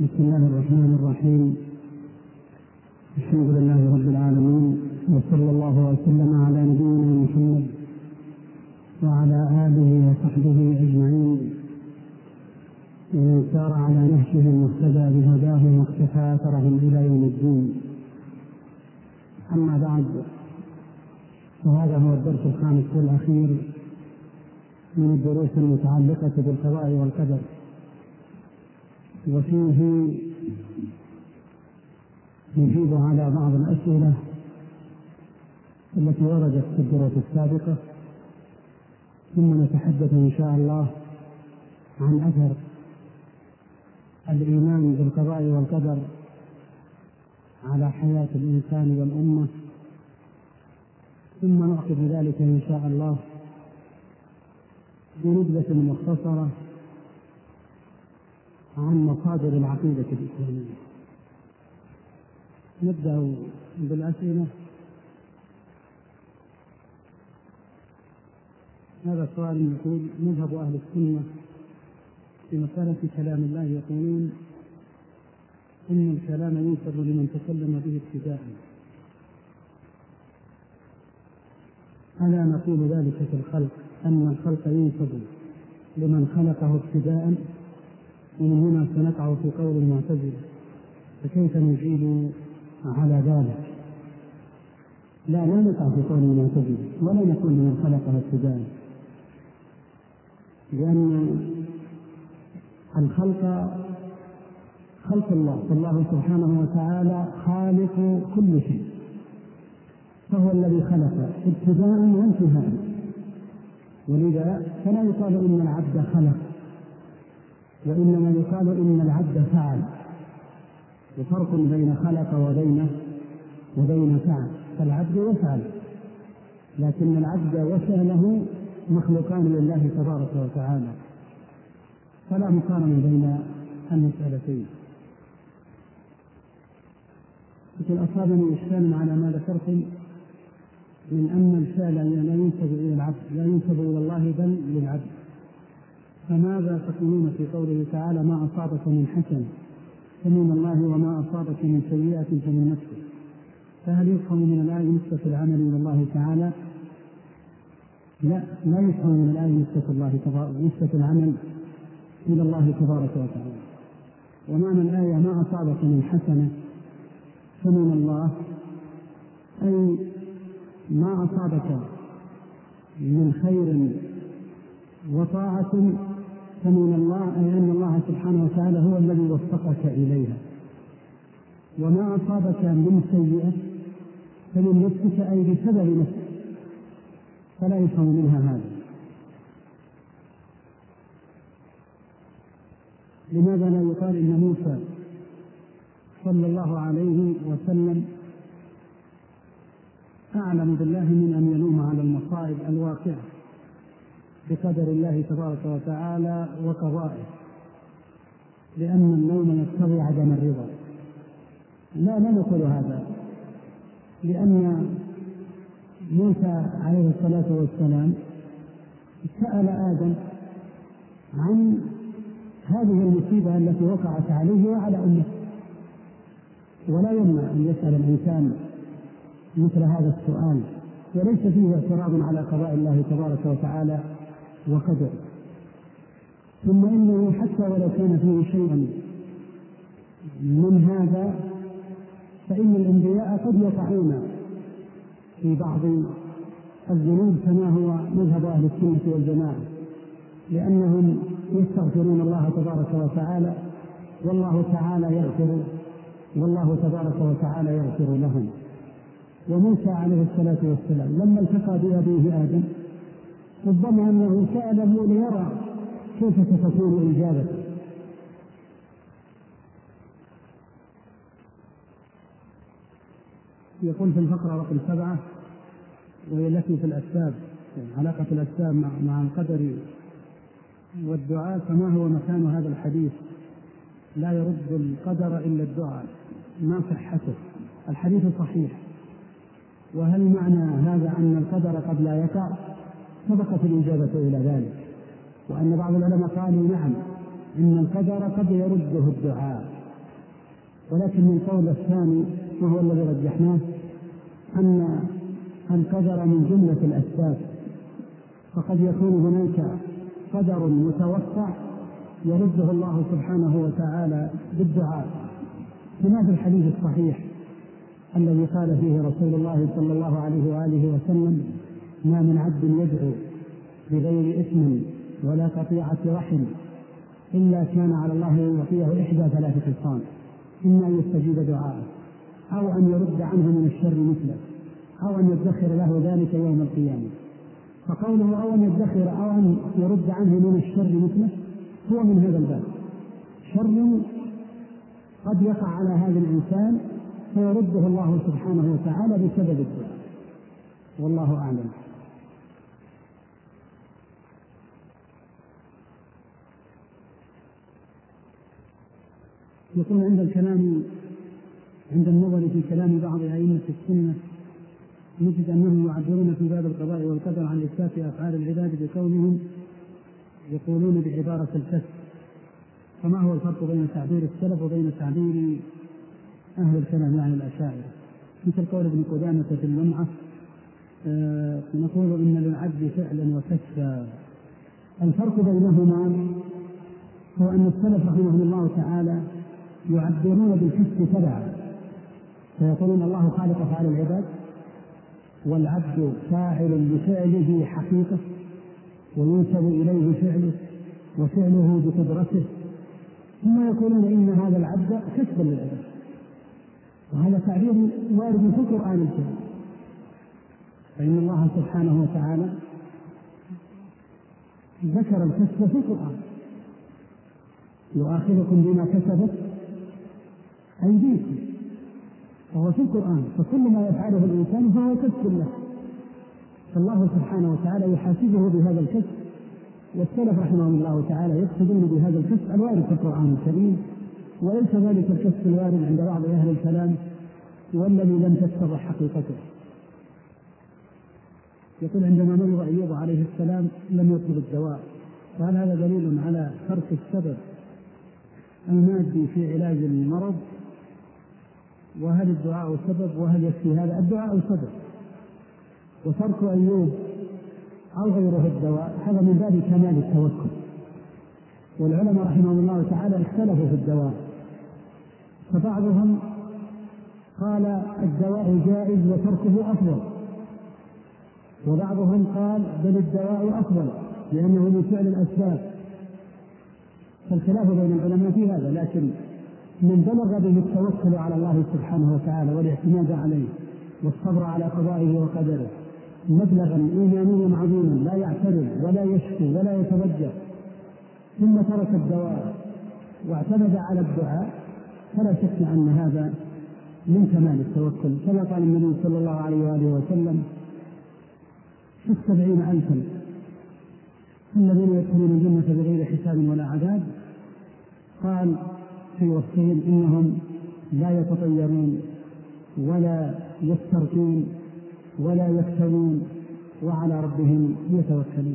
بسم الله الرحمن الرحيم. الحمد لله رب العالمين، وصلى الله وسلم على نبينا محمد وعلى آله وصحبه أجمعين ومن سار على نهجهم واهتدى بهداهم واقتفى أثرهم إلى يوم الدين. أما بعد، فهذا هو الدرس الخامس والأخير من الدروس المتعلقة بالقضاء والقدر، وفيه نجيب على بعض الأسئلة التي وردت في الدروس السابقة، ثم نتحدث إن شاء الله عن أثر الإيمان بالقضاء والقدر على حياة الإنسان والأمة، ثم نعقد ذلك إن شاء الله بنبذة مختصرة عن مصادر العقيدة الإسلامية. نبدأ بالأسئلة. هذا السؤال يقول: مذهب أهل السنة في مسألة كلام الله يقولون إن الكلام ينسب لمن تكلم به ابتداء، ألا نقول ذلك في الخلق أن الخلق ينسب لمن خلقه ابتداء؟ ومن هنا سنقع في قول المعتزلة، فكيف نجيب على ذلك؟ لا نقع في قول المعتزلة ولا نقول لمن خلقه ابتداء، لأن الخلق خلق الله، فالله سبحانه وتعالى خالق كل شيء، فهو الذي خلق ابتداء وانتهاء، ولذا فلا يقال إن العبد خلق، وإنما يقال إن العبد فعل، وفرق بين خلق وبين فعل. فالعبد يفعل، لكن العبد وفعله مخلوقان لله تبارك وتعالى، فلا مقارنة بين المسألتين. لكن أصابني إشكال على ما ذكرتم من أن الفعل لا ينسب إلى العبد، لا ينسب إلى الله بل للعبد. فماذا تقولون في قوله تعالى: ما أصابك من حسنة فمن الله وما أصابك من سيئة فمن نفسك؟ فهل يفهم من الآية نسبة العمل إلى الله تعالى؟ لا يفهم من الآية نسبة العمل إلى الله تبارك وتعالى. ومعنى الآية ما أصابك من حسنة فمن الله، أي ما أصابك من خير وطاعة فمن الله، أي أن الله سبحانه وتعالى هو الذي وفقك إليها. وما أصابك من سيئة فمن نفسك، أي بسبب نفسك، فلا يفهم منها هذا. لماذا لا يقال إن موسى صلى الله عليه وسلم أعلم بالله من أن يلوم على المصائب الواقعة بقدر الله تبارك وتعالى وقضائه، لأن النوم يقتضي عدم الرضا؟ لا نقول هذا، لأن موسى عليه الصلاة والسلام سأل آدم عن هذه المصيبة التي وقعت عليه وعلى أمه، ولا يمنع أن يسأل الإنسان مثل هذا السؤال، وليس فيه اعتراض على قضاء الله تبارك وتعالى وقدر. ثم إنه حتى ولو كان فيه شيء من هذا، فإن الأنبياء قد يقعون في بعض الذنوب كما هو مذهب أهل السنة والجماعة، لأنهم يستغفرون الله تبارك وتعالى، والله تبارك وتعالى يغفر لهم. وموسى عليه الصلاة والسلام لما التقى بأبيه آدم ربما أنه سأله ليرى كيف ستكون إجابته. يقول في الفقرة رقم 7، وهي التي في الأسباب، علاقة الأسباب مع القدر والدعاء، فما هو مكان هذا الحديث: لا يرد القدر إلا الدعاء؟ ما صحته؟ الحديث صحيح، وهل معنى هذا أن القدر قد لا يقع؟ سبقت الإجابة إلى ذلك، وأن بعض العلماء قالوا نعم، إن القدر قد يرده الدعاء، ولكن من قول الثاني وهو الذي رجحناه أن القدر من جملة الأسباب، فقد يكون هناك قدر متوقع يرده الله سبحانه وتعالى بالدعاء، كما في الحديث الصحيح الذي قال فيه رسول الله صلى الله عليه وآله وسلم: ما من عبد يدعو بغير إثم ولا قطيعة رحم إلا كان على الله أن يعطيه إحدى ثلاث خصال: إما أن يستجيب دعاءه، أو أن يرد عنه من الشر مثله، أو أن يدخر له ذلك يوم القيامة. فقوله أو أن يدخر أو أن يرد عنه من الشر مثله هو من هذا الباب، شر قد يقع على هذا الإنسان فيرده الله سبحانه وتعالى بسبب الدعاء، والله أعلم. يكون عند النظر في كلام بعض أئمة السنة نجد أنهم يعبرون في باب القضاء والقدر عن إثبات أفعال العباد بكونهم يقولون بعبارة الكسب. فما هو الفرق بين تعبير السلف وبين تعبير أهل الكلام يعني الأشاعرة؟ مثل قول ابن قدامة في اللمعة: نقول إن للعبد فعلا وكسبا. الفرق بينهما هو أن السلف رحمه الله تعالى يعبرون بالكسب تبعا، فيقولون الله خالق أفعال العباد والعبد فاعل بفعله حقيقة وينسب إليه فعله وفعله بقدرته، ثم يقولون إن هذا العبد كسب للعباد. وهذا تعبير وارد في القرآن الكريم، فإن الله سبحانه وتعالى ذكر الكسب في القرآن: يؤاخذكم بما كسبت أيديكم، وهو في القرآن. فكل ما يفعله الإنسان فهو كسب له، فالله سبحانه وتعالى يحاسبه بهذا الكسب. والسلف رحمهم الله تعالى يقصدون بهذا الكسب الوارد في القرآن الكريم، وليس ذلك الكسب الوارد عند بعض أهل الكلام والذي لم تتضح حقيقته. يقول: عندما مرض أيوب عليه السلام لم يطلب الدواء، وهل هذا دليل على ترك السبب المادي في علاج المرض؟ وهل الدعاء سبب؟ وهل يكفي هذا؟ الدعاء سبب، وترك أيوب أو غيره الدواء هذا من باب كمال التوكل. والعلماء رحمهم الله تعالى اختلفوا في الدواء، فبعضهم قال الدواء جائز وتركه أفضل، وبعضهم قال بل الدواء أفضل لأنه من فعل الأسباب. فالخلاف بين العلماء في هذا، لكن من بلغ به التوكل على الله سبحانه وتعالى والاعتماد عليه والصبر على قضائه وقدره مبلغا إيمانيا عظيما لا يعترض ولا يشكو ولا يتوجه، ثم ترك الدواء واعتمد على الدعاء، فلا شك أن هذا من كمال التوكل. كما قال النبي صلى الله عليه وآله وسلم: في 70,000 الذين يدخلون الجنة بغير حساب ولا عذاب، قال في وصفهم: إنهم لا يتطيرون ولا يسترقون ولا يفترون وعلى ربهم يتوكلون.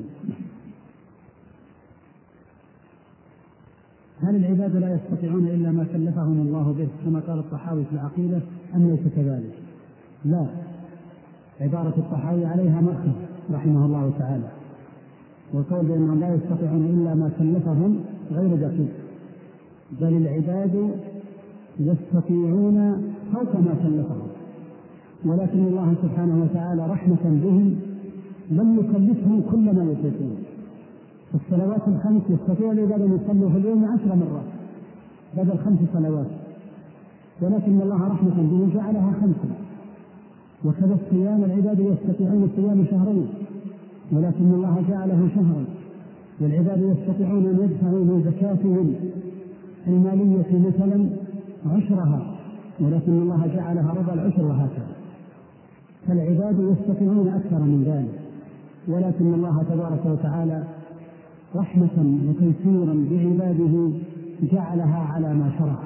هل العباد لا يستطيعون إلا ما كلفهم الله به كما قال الطحاوي في العقيدة أم ليس كذلك؟ لا، عبارة الطحاوي عليها مأخذ رحمه الله تعالى، وقول بأنهم لا يستطيعون إلا ما كلفهم غير دقيق، بل العباد يستطيعون فوق ما كلفهم، ولكن الله سبحانه وتعالى رحمة بهم لم يكلفهم كل ما يطيقون. الصلوات الخمس يستطيع العباد أن يصلوا في اليوم 10 مرات بدل 5 صلوات، ولكن الله رحمة بهم جعلها 5. وكذا الصيام العباد يستطيعون صيام شهرين، ولكن الله جعله شهرا. والعباد يستطيعون أن يدفعوا من زكاتهم المالية مثلا عشرها، ولكن الله جعلها ربع العشر وهكذا. فالعباد يستطيعون أكثر من ذلك، ولكن الله تبارك وتعالى رحمة وتيسيرا بعباده جعلها على ما شرع.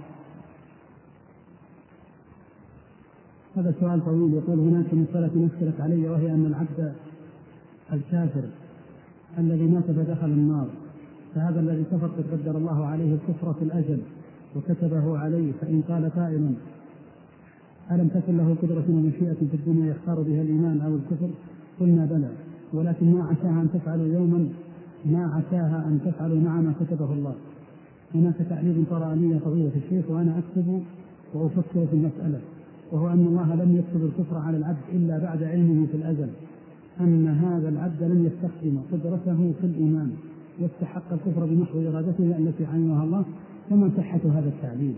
هذا سؤال طويل. يقول: هناك مسألة نشكلت علي، وهي أن العبد الكافر الذي مات فدخل النار، فهذا الذي كفر قد قدر الله عليه الكفر في الأجل، وكتبه عليه، فإن قال قائل ألم تكن له قدرة ومشيئة في الدنيا يختار بها الإيمان أو الكفر؟ قلنا بلى، ولكن ما عساها أن تفعلوا يوما، ما عساها أن تفعلوا مع ما كتبه الله. هناك تعليق طرأ لي فضيلة الشيخ وأنا أكتب وأفكر في المسألة، وهو أن الله لم يكتب الكفر على العبد إلا بعد علمه في الأزل أن هذا العبد لم يستخدم قدرته في الإيمان يستحق الكفر بمحض إرادته التي علمها الله. فما صحة هذا التعليل؟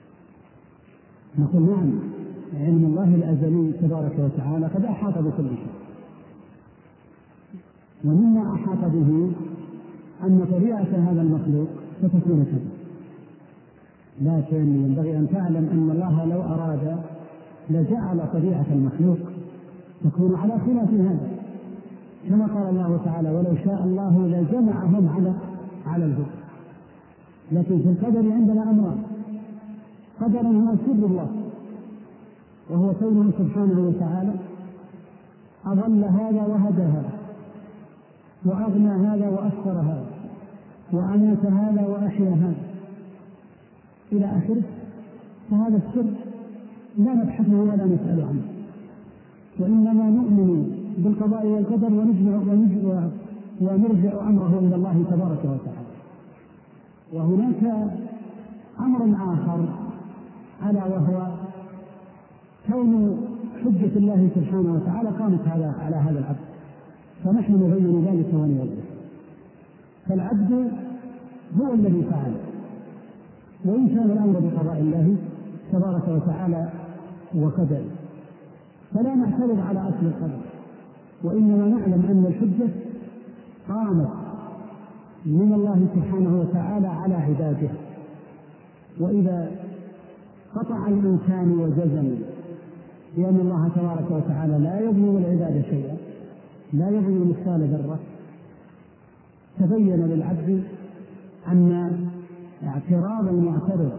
نقول نعم، علم الله الأزلي تبارك وتعالى قد أحاط بكل شيء، ومما أحاط به أن طبيعة هذا المخلوق ستكون كذا، لكن ينبغي أن تعلم أن الله لو أراد لجعل طبيعة المخلوق تكون على خلاف هذا، كما قال الله تعالى ولو شاء الله لجمعهم على الهدى. لكن في القدر عندنا أمران: قدر هو سر الله، وهو كونه سبحانه وتعالى أضل هذا وهدى هذا، وأغنى هذا وأكثر هذا، وأمات هذا وأحيا هذا إلى آخره. فهذا السر لا نبحثه ولا نسأل عنه، وإنما نؤمن بالقضاء والقدر ونرجع أمره إلى الله تبارك وتعالى. وهناك أمر آخر ألا وهو كون حجة الله سبحانه وتعالى قامت على هذا العبد، فنحن نبين ذلك ونوضح. فالعبد هو الذي فعل، وإن كان الأمر بقضاء الله تبارك وتعالى وقدره، فلا نعترض على أصل القدر، وإنما نعلم أن الحجة قامت من الله سبحانه وتعالى على عباده. وإذا قطع الإنسان وجزم بأن الله تبارك وتعالى لا يظلم العباد شيئا، لا يظلم مثقال ذرة، تبين للعبد أن اعتراض المعترض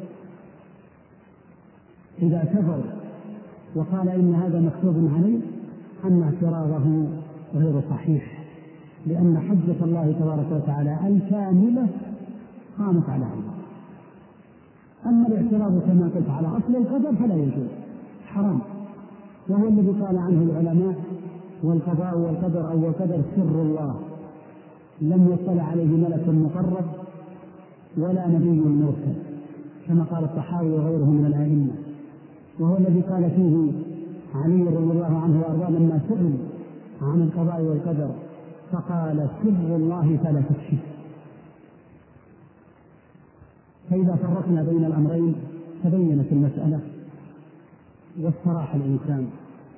إذا كفر وقال إن هذا مكتوب عليه أن اعتراضه غير صحيح، لأن حجة الله تبارك وتعالى الكاملة قامت على علم. أما الاعتراض كما قلت على أصل القدر فلا يجوز، حرام، وهو الذي قال عنه العلماء والقضاء والقدر أو القدر سر الله لم يطلع عليه ملك مقرب ولا نبي مرسل، كما قال الطحاوي وغيره من الأئمة. وهو الذي قال فيه علي رضي الله عنه وأرضاه لما سئل عن القضاء والقدر فقال سر الله فلا تكشف. فإذا فرقنا بين الأمرين تبينت المسألة واستراح الإنسان.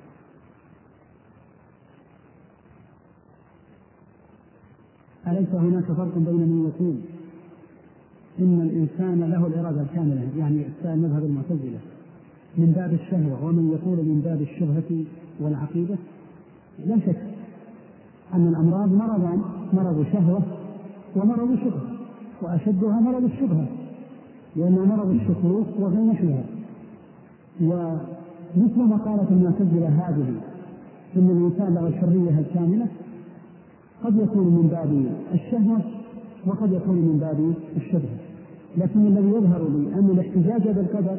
أليس هناك فرق بين من يقول إن الإنسان له الإرادة الكاملة، يعني مذهب المعتزلة، من باب الشهوة، ومن يقول من باب الشبهة والعقيدة؟ لا شك أن الأمراض مرضان: مرض شهوة ومرض شبهة، وأشدها مرض الشبهة، لأن مرض الشكوك وغير نحوها. ومثل ما قالت المعتزلة هذه إن الإنسان له الحرية الكاملة، قد يكون من باب الشهوة وقد يكون من باب الشبهة، لكن الذي يظهر لي أن الاحتجاج بالقدر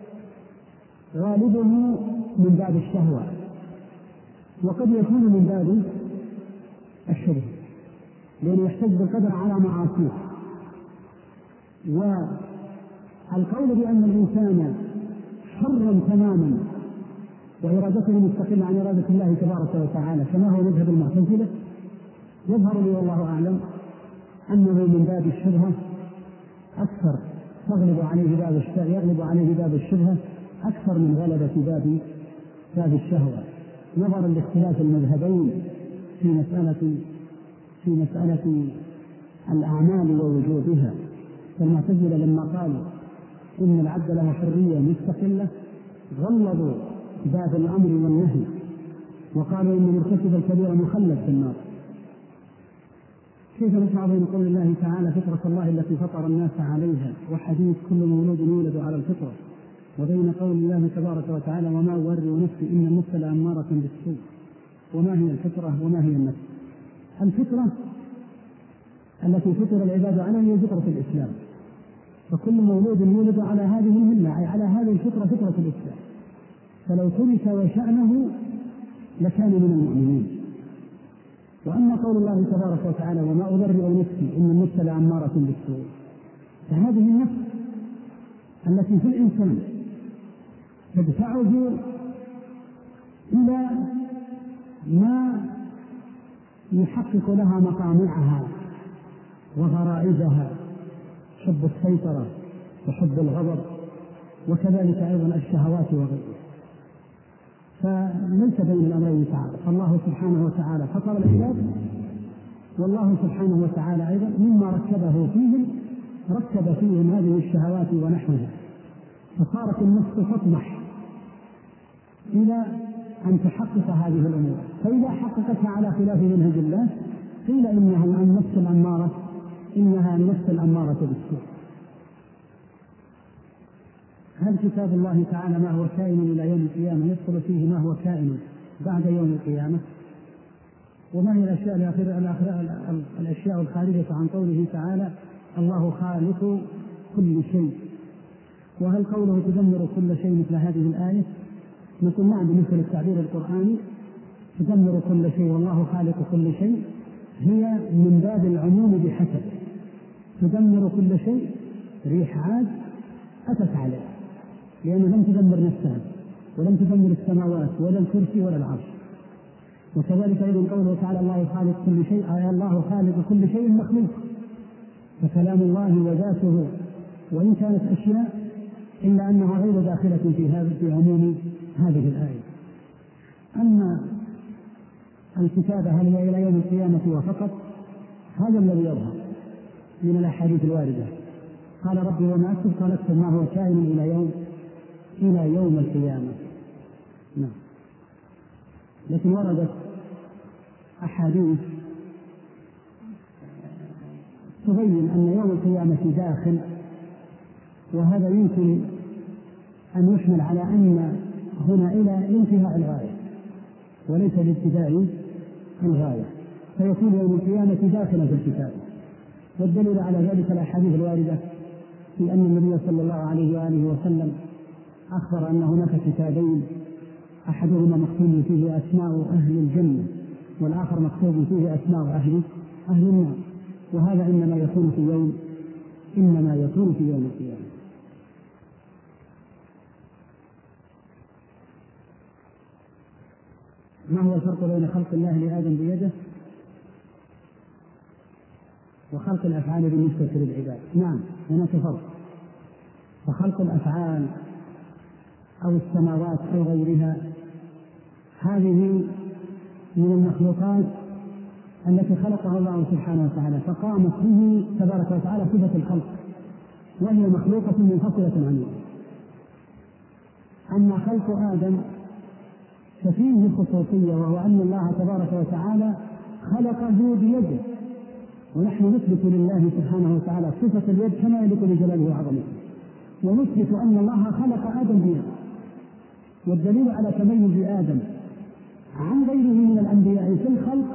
غالبه من باب الشهوة، وقد يكون من باب الشبهة، لأنه يحتج بالقدر على معاصيه. والقول بأن الإنسان حر تماما وإرادته مستقلة عن إرادة الله تبارك وتعالى كما هو مذهب المعتزلة، يظهر لي والله أعلم أنه من باب الشبهة أكثر، يغلب عليه باب الشبهة أكثر من غلبة باب الشهوة، نظرا لاختلاف المذهبين في مسألة الأعمال ووجوبها. فالمعتزلة لما قالوا إن العبد له حرية مستقلة غلظوا باب الأمر والنهي، وقالوا إن مرتكب الكبيرة مخلد في النار. كيف نجمع بين قول الله تعالى فطرة الله التي فطر الناس عليها وحديث كل مولود يولد على الفطرة، وبين قول الله تبارك وتعالى وما أبرئ نفسي إن النفس لأمارة بالسوء؟ وما هي الفطرة وما هي النفس؟ الفطرة التي فطر العباد عليها هي فطرة الإسلام، فكل مولود يولد على هذه الملة، أي على هذه الفطرة، فطرة الإسلام، فلو ترك وشأنه لكان من المؤمنين. وأما قول الله تبارك وتعالى وما أبرئ نفسي إن النفس لأمارة بالسوء، فهذه النفس التي في الإنسان تدفعه إلى ما يحقق لها مطامعها وغرائزها، حب السيطرة وحب الغضب، وكذلك أيضا الشهوات وغيرها. فليس بين الأمرين تعالى، فالله سبحانه وتعالى فطر العباد، والله سبحانه وتعالى أيضا مما ركبه فيهم ركب فيهم هذه الشهوات ونحوها، فصارت النفس تطمح إلى أن تحقق هذه الأمور، فإذا حققتها على خلاف منهج الله قيل إنها النفس الأمارة، إنها النفس الأمارة بالسوء. هل كتاب الله تعالى ما هو كائن إلى يوم القيامة يدخل فيه ما هو كائن بعد يوم القيامة؟ وما هي الأشياء الخارجة عن قوله تعالى الله خالق كل شيء؟ وهل قوله تدمر كل شيء مثل هذه الآية؟ نقول نعم، بالنسبة للتعبير القرآني تدمر كل شيء والله خالق كل شيء هي من باب العموم بحسب. تدمر كل شيء ريح عاد أتت عليه، لأنه لم تدمر نفسها ولم تدمر السماوات ولا الكرسي ولا العرش. وكذلك أيضا قوله تعالى الله خالق كل شيء، أي الله خالق كل شيء مخلوق، فكلام الله وذاته وإن كانت أشياء إلا أنها غير داخلة في عموم هذه الآية. أما الكتابة هل هي إلى يوم القيامة وفقط؟ هذا الذي يظهر من الأحاديث الواردة. قال ربي وما أكتب، قال اكتب ما هو كائن إلى يوم القيامة. نعم. لكن وردت أحاديث تبين أن يوم القيامة داخل، وهذا يمكن أن يحمل على أن هنا إلى انتهاء الغاية وليس لابتداء الغاية، فيكون يوم القيامة داخلا في الكتاب. والدليل على ذلك الأحاديث الواردة في أن النبي صلى الله عليه وآله وسلم أخبر أن هناك كتابين، أحدهما مكتوب فيه أسماء أهل الجنة والآخر مكتوب فيه أسماء أهل النار، وهذا إنما يكون في يوم القيامة. ما هو الفرق بين خلق الله لآدم بيده وخلق الأفعال بالنسبة للعباد؟ نعم، هناك فرق. فخلق الأفعال أو السماوات أو غيرها هذه من المخلوقات التي خلقها الله سبحانه وتعالى، فقامت به تبارك وتعالى صفة الخلق، وهي مخلوقة منفصلة عنه. أما خلق آدم ففيه خصوصية، وهو أن الله تبارك وتعالى خلقه بيده، ونحن نثبت لله سبحانه وتعالى صفة اليد كما يليق بجلاله وعظمته، ونثبت أن الله خلق آدم بيده. والدليل على تميز آدم عن غيره من الأنبياء في الخلق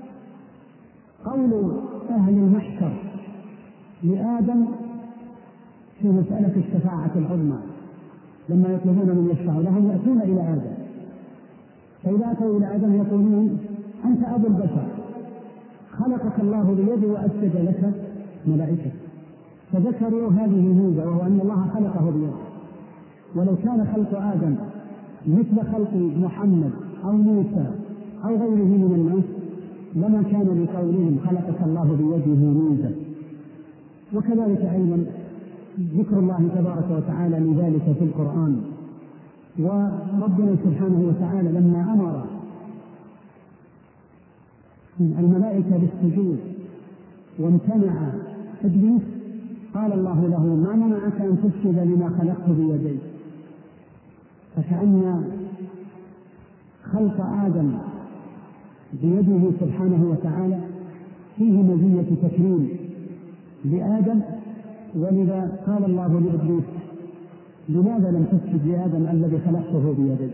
قول أهل المحشر لآدم في مسألة الشفاعة العظمى، لما يطلبون من يشفع لهم يأتون إلى آدم، فإذا أتوا إلى آدم يقولون أنت أبو البشر، خلقك الله بيده وأسجد لك ملائكة، فذكروا هذه الميزة، وهو أن الله خلقه بيده. ولو كان خلق آدم مثل خلق محمد أو موسى أو غيره من الناس لما كان لقولهم خلقك الله بيده ميزة. وكذلك أيضا ذكر الله تبارك وتعالى لذلك في القرآن. وربنا سبحانه وتعالى لما أمر الملائكة بالسجود وامتنع إبليس قال الله له ما منعك أن تسجد لما خلقت بيدي. فكأن خلق آدم بيده سبحانه وتعالى فيه مزية تكريم لآدم، ولذا قال الله لإبليس لماذا لم تسجد لآدم الذي خلقته بيدي؟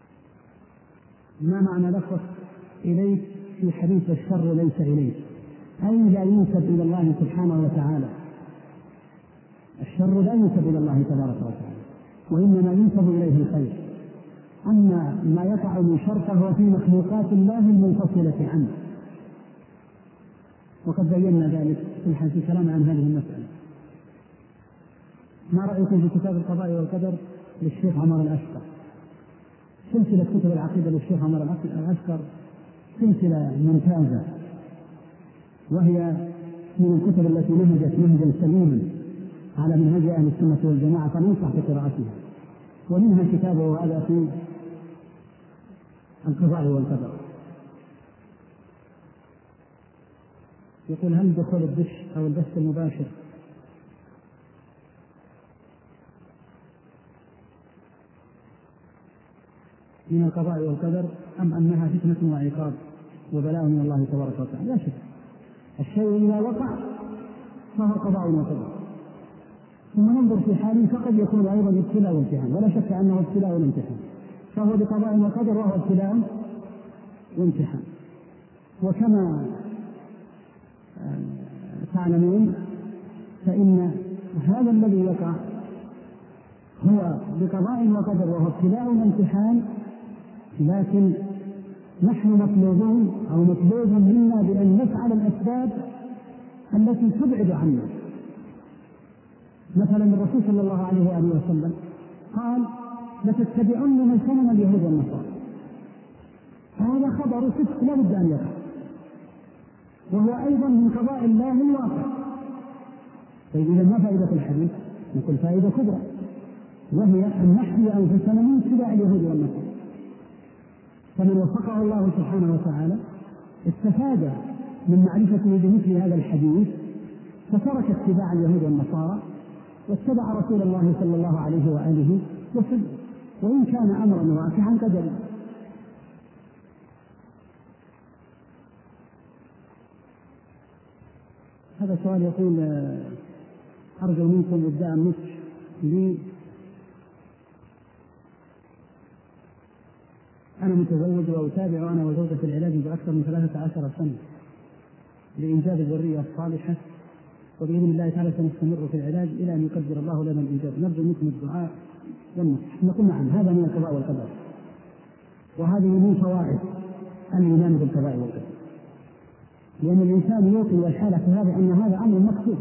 ما معنى لفظ إليك في حديث الشر ليس إليك؟ أي لا ينسب إلى الله سبحانه وتعالى. الشر لا ينسب إلى الله تبارك وتعالى، وإنما ينسب إليه الخير. أما ما يقع من شر فهو في مخلوقات الله المنفصلة عنه، وقد بينا ذلك في الكلام عن هذه المسألة. ما رأيكم في كتاب القضاء والقدر للشيخ عمر الأشقر؟ سلسلة كتب العقيدة للشيخ عمر الأشقر سلسلة ممتازة، وهي من الكتب التي نهجت نهجا سليما على منهج أهل السنة والجماعة، فننصح بقراءتها. ومنها كتابه هذا في القضاء والقدر. يقول: هل دخول الدش أو البث المباشر من القضاء والقدر أم أنها فتنة وعقاب وبلاء من الله تبارك وتعالى؟ لا شك، الشيء إذا وقع فهو قضاء وقدر، ثم ننظر في حاله، فقد يكون أيضا ابتلاء وامتحان، ولا شك أنه ابتلاء وامتحان، فهو بقضاء وقدر وهو ابتلاء وامتحان. وكما تعلمون فإن هذا الذي يقع هو بقضاء وقدر وهو ابتلاء وامتحان، لكن نحن مطلوبون أو مطلوب منا بأن نفعل الأسباب التي تبعد عنا. مثلا الرسول صلى الله عليه وآله وسلم قال: لتتبعن من سنن اليهود والنصارى. هذا خبر صدق لا بد أن يقع، وهو أيضا من قضاء الله الواقع. طيب إذا ما فائدة الحديث؟ نقول فائدة كبرى، وهي أن نحيي أنفسنا من اتباع اليهود والنصارى. فمن وفقه الله سبحانه وتعالى استفاد من معرفته بمثل هذا الحديث، فترك اتباع اليهود والنصارى واتبع رسول الله صلى الله عليه وآله وسلم، وإن كان أمرا واقعا قدرا. هذا سؤال يقول: أرجو منكم إبداء النصح لي، أنا متزوج وأتابع أنا وزوجتي العلاج بأكثر من 13 سنة لإنجاب الذرية الصالحة، وبإذن الله تعالى سنستمر في العلاج إلى أن يقدر الله لنا الإنجاب. نرجو منكم الدعاء والنصح. نقول: نعم، هذا من القضاء والقدر، وهذه من فوائد الإيمان بالقضاء والقدر، لأن الإنسان يوقن الحالة في هذا أن هذا أمر مكتوب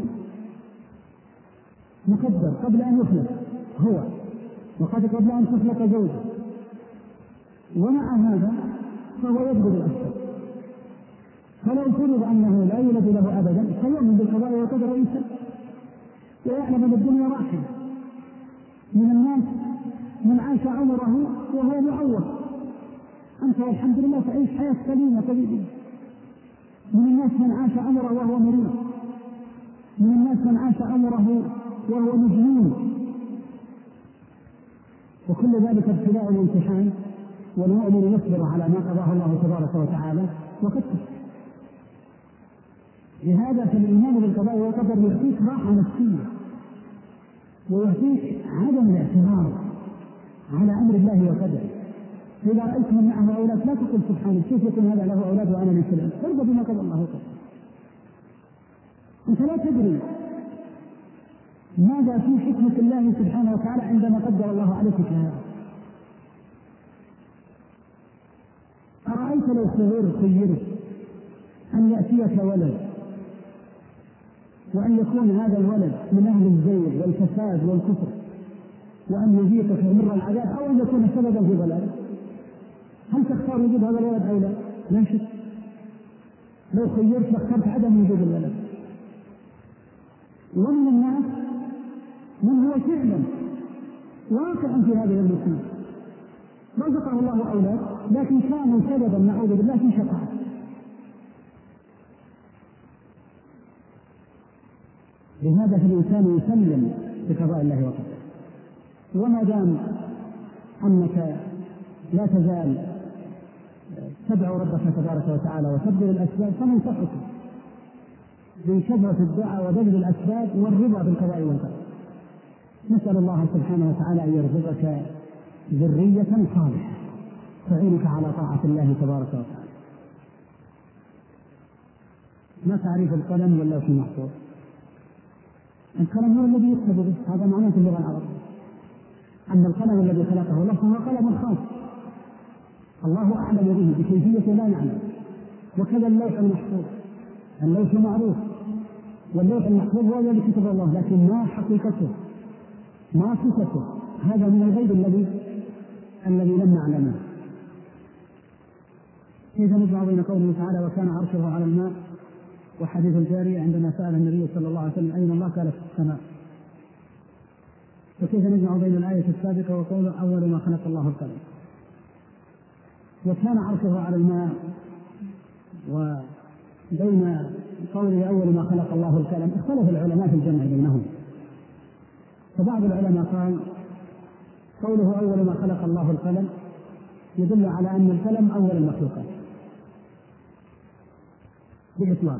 مقدر قبل أن يخلق هو، قبل أن تخلق زوجه، ومع هذا فهو يبذل الأسباب. فلو فرض أنه لا يولد له أبدا فيؤمن بالقضاء والقدر وينسى، ويعلم أن الدنيا راحلة. من الناس من عاش عمره وهو معوض، أنت والحمد لله تعيش حياة سليمة طبيعية. من الناس من عاش عمره وهو مريض، من الناس من عاش عمره وهو مجنون، وكل ذلك ابتلاء وامتحان، والمؤمن يصبر على ما قضاه الله تبارك وتعالى وكتب. لهذا فالإيمان بالقضاء والقدر يعطيك راحة نفسية، ويعطيك عدم الاعتراض على أمر الله وقدره. إذا رأيت من معه أولاد لا تقل سبحانه كيف يكون هذا له أولاد وأنا ليس له، ارضى بما قضى الله وقدره. أنت لا تدري ماذا في حكمة الله سبحانه وتعالى عندما قدر الله عليك هذا. أرأيت لو خيرت أن يأتيك ولد، وأن يكون هذا الولد من أهل الزيغ والفساد والكفر، وأن يذيقك مر العذاب، أو أن يكون سببا في ضلالك، هل تختار وجود هذا الولد أو لا؟ لا شك. لو خيرت لاخترت عدم وجود الولد. ومن الناس من هو فعلا واقع في هذه المصيبة، رزقه الله أولاد لكن كانوا سببا نعوذ بالله في شقاء. لهذا الإنسان يسلم بقضاء الله وقدره، وما دام أنك لا تزال تدعو ربك تبارك وتعالى وتبذل الأسباب، فننصحك بكثرة الدعاء وبذل الأسباب والرضا بالقضاء والقدر. نسأل الله سبحانه وتعالى أن يرزقك ذرية صالحة تعينك على طاعة الله تبارك وتعالى. ما تعريف القلم واللوح المحفوظ؟ القلم هو الذي يكتب به، هذا معناه في اللغة العربية. أما القلم الذي خلقه الله فهو قلم خاص، الله أعلم به بكيفية لا نعلم. وكذا اللوح المحفوظ، اللوح معروف، واللوح المحفوظ هو الذي كتب الله، لكن ما حقيقته ما صفته، هذا من الغيب الذي لم نعلمه. كيف نجمع بين قوله تعالى وكان عرشه على الماء وحديث الجارية عندما سأل النبي صلى الله عليه وسلم أين الله قال في السماء؟ وكيف نجمع بين الآية السابقة وقوله أول ما خلق الله القلم؟ وكان عرشه على الماء وبين قوله أول ما خلق الله القلم اختلف العلماء في الجمع بينهم. فبعض العلماء قال قوله أول ما خلق الله القلم يدل على أن القلم أول المخلوقات بإطلاق.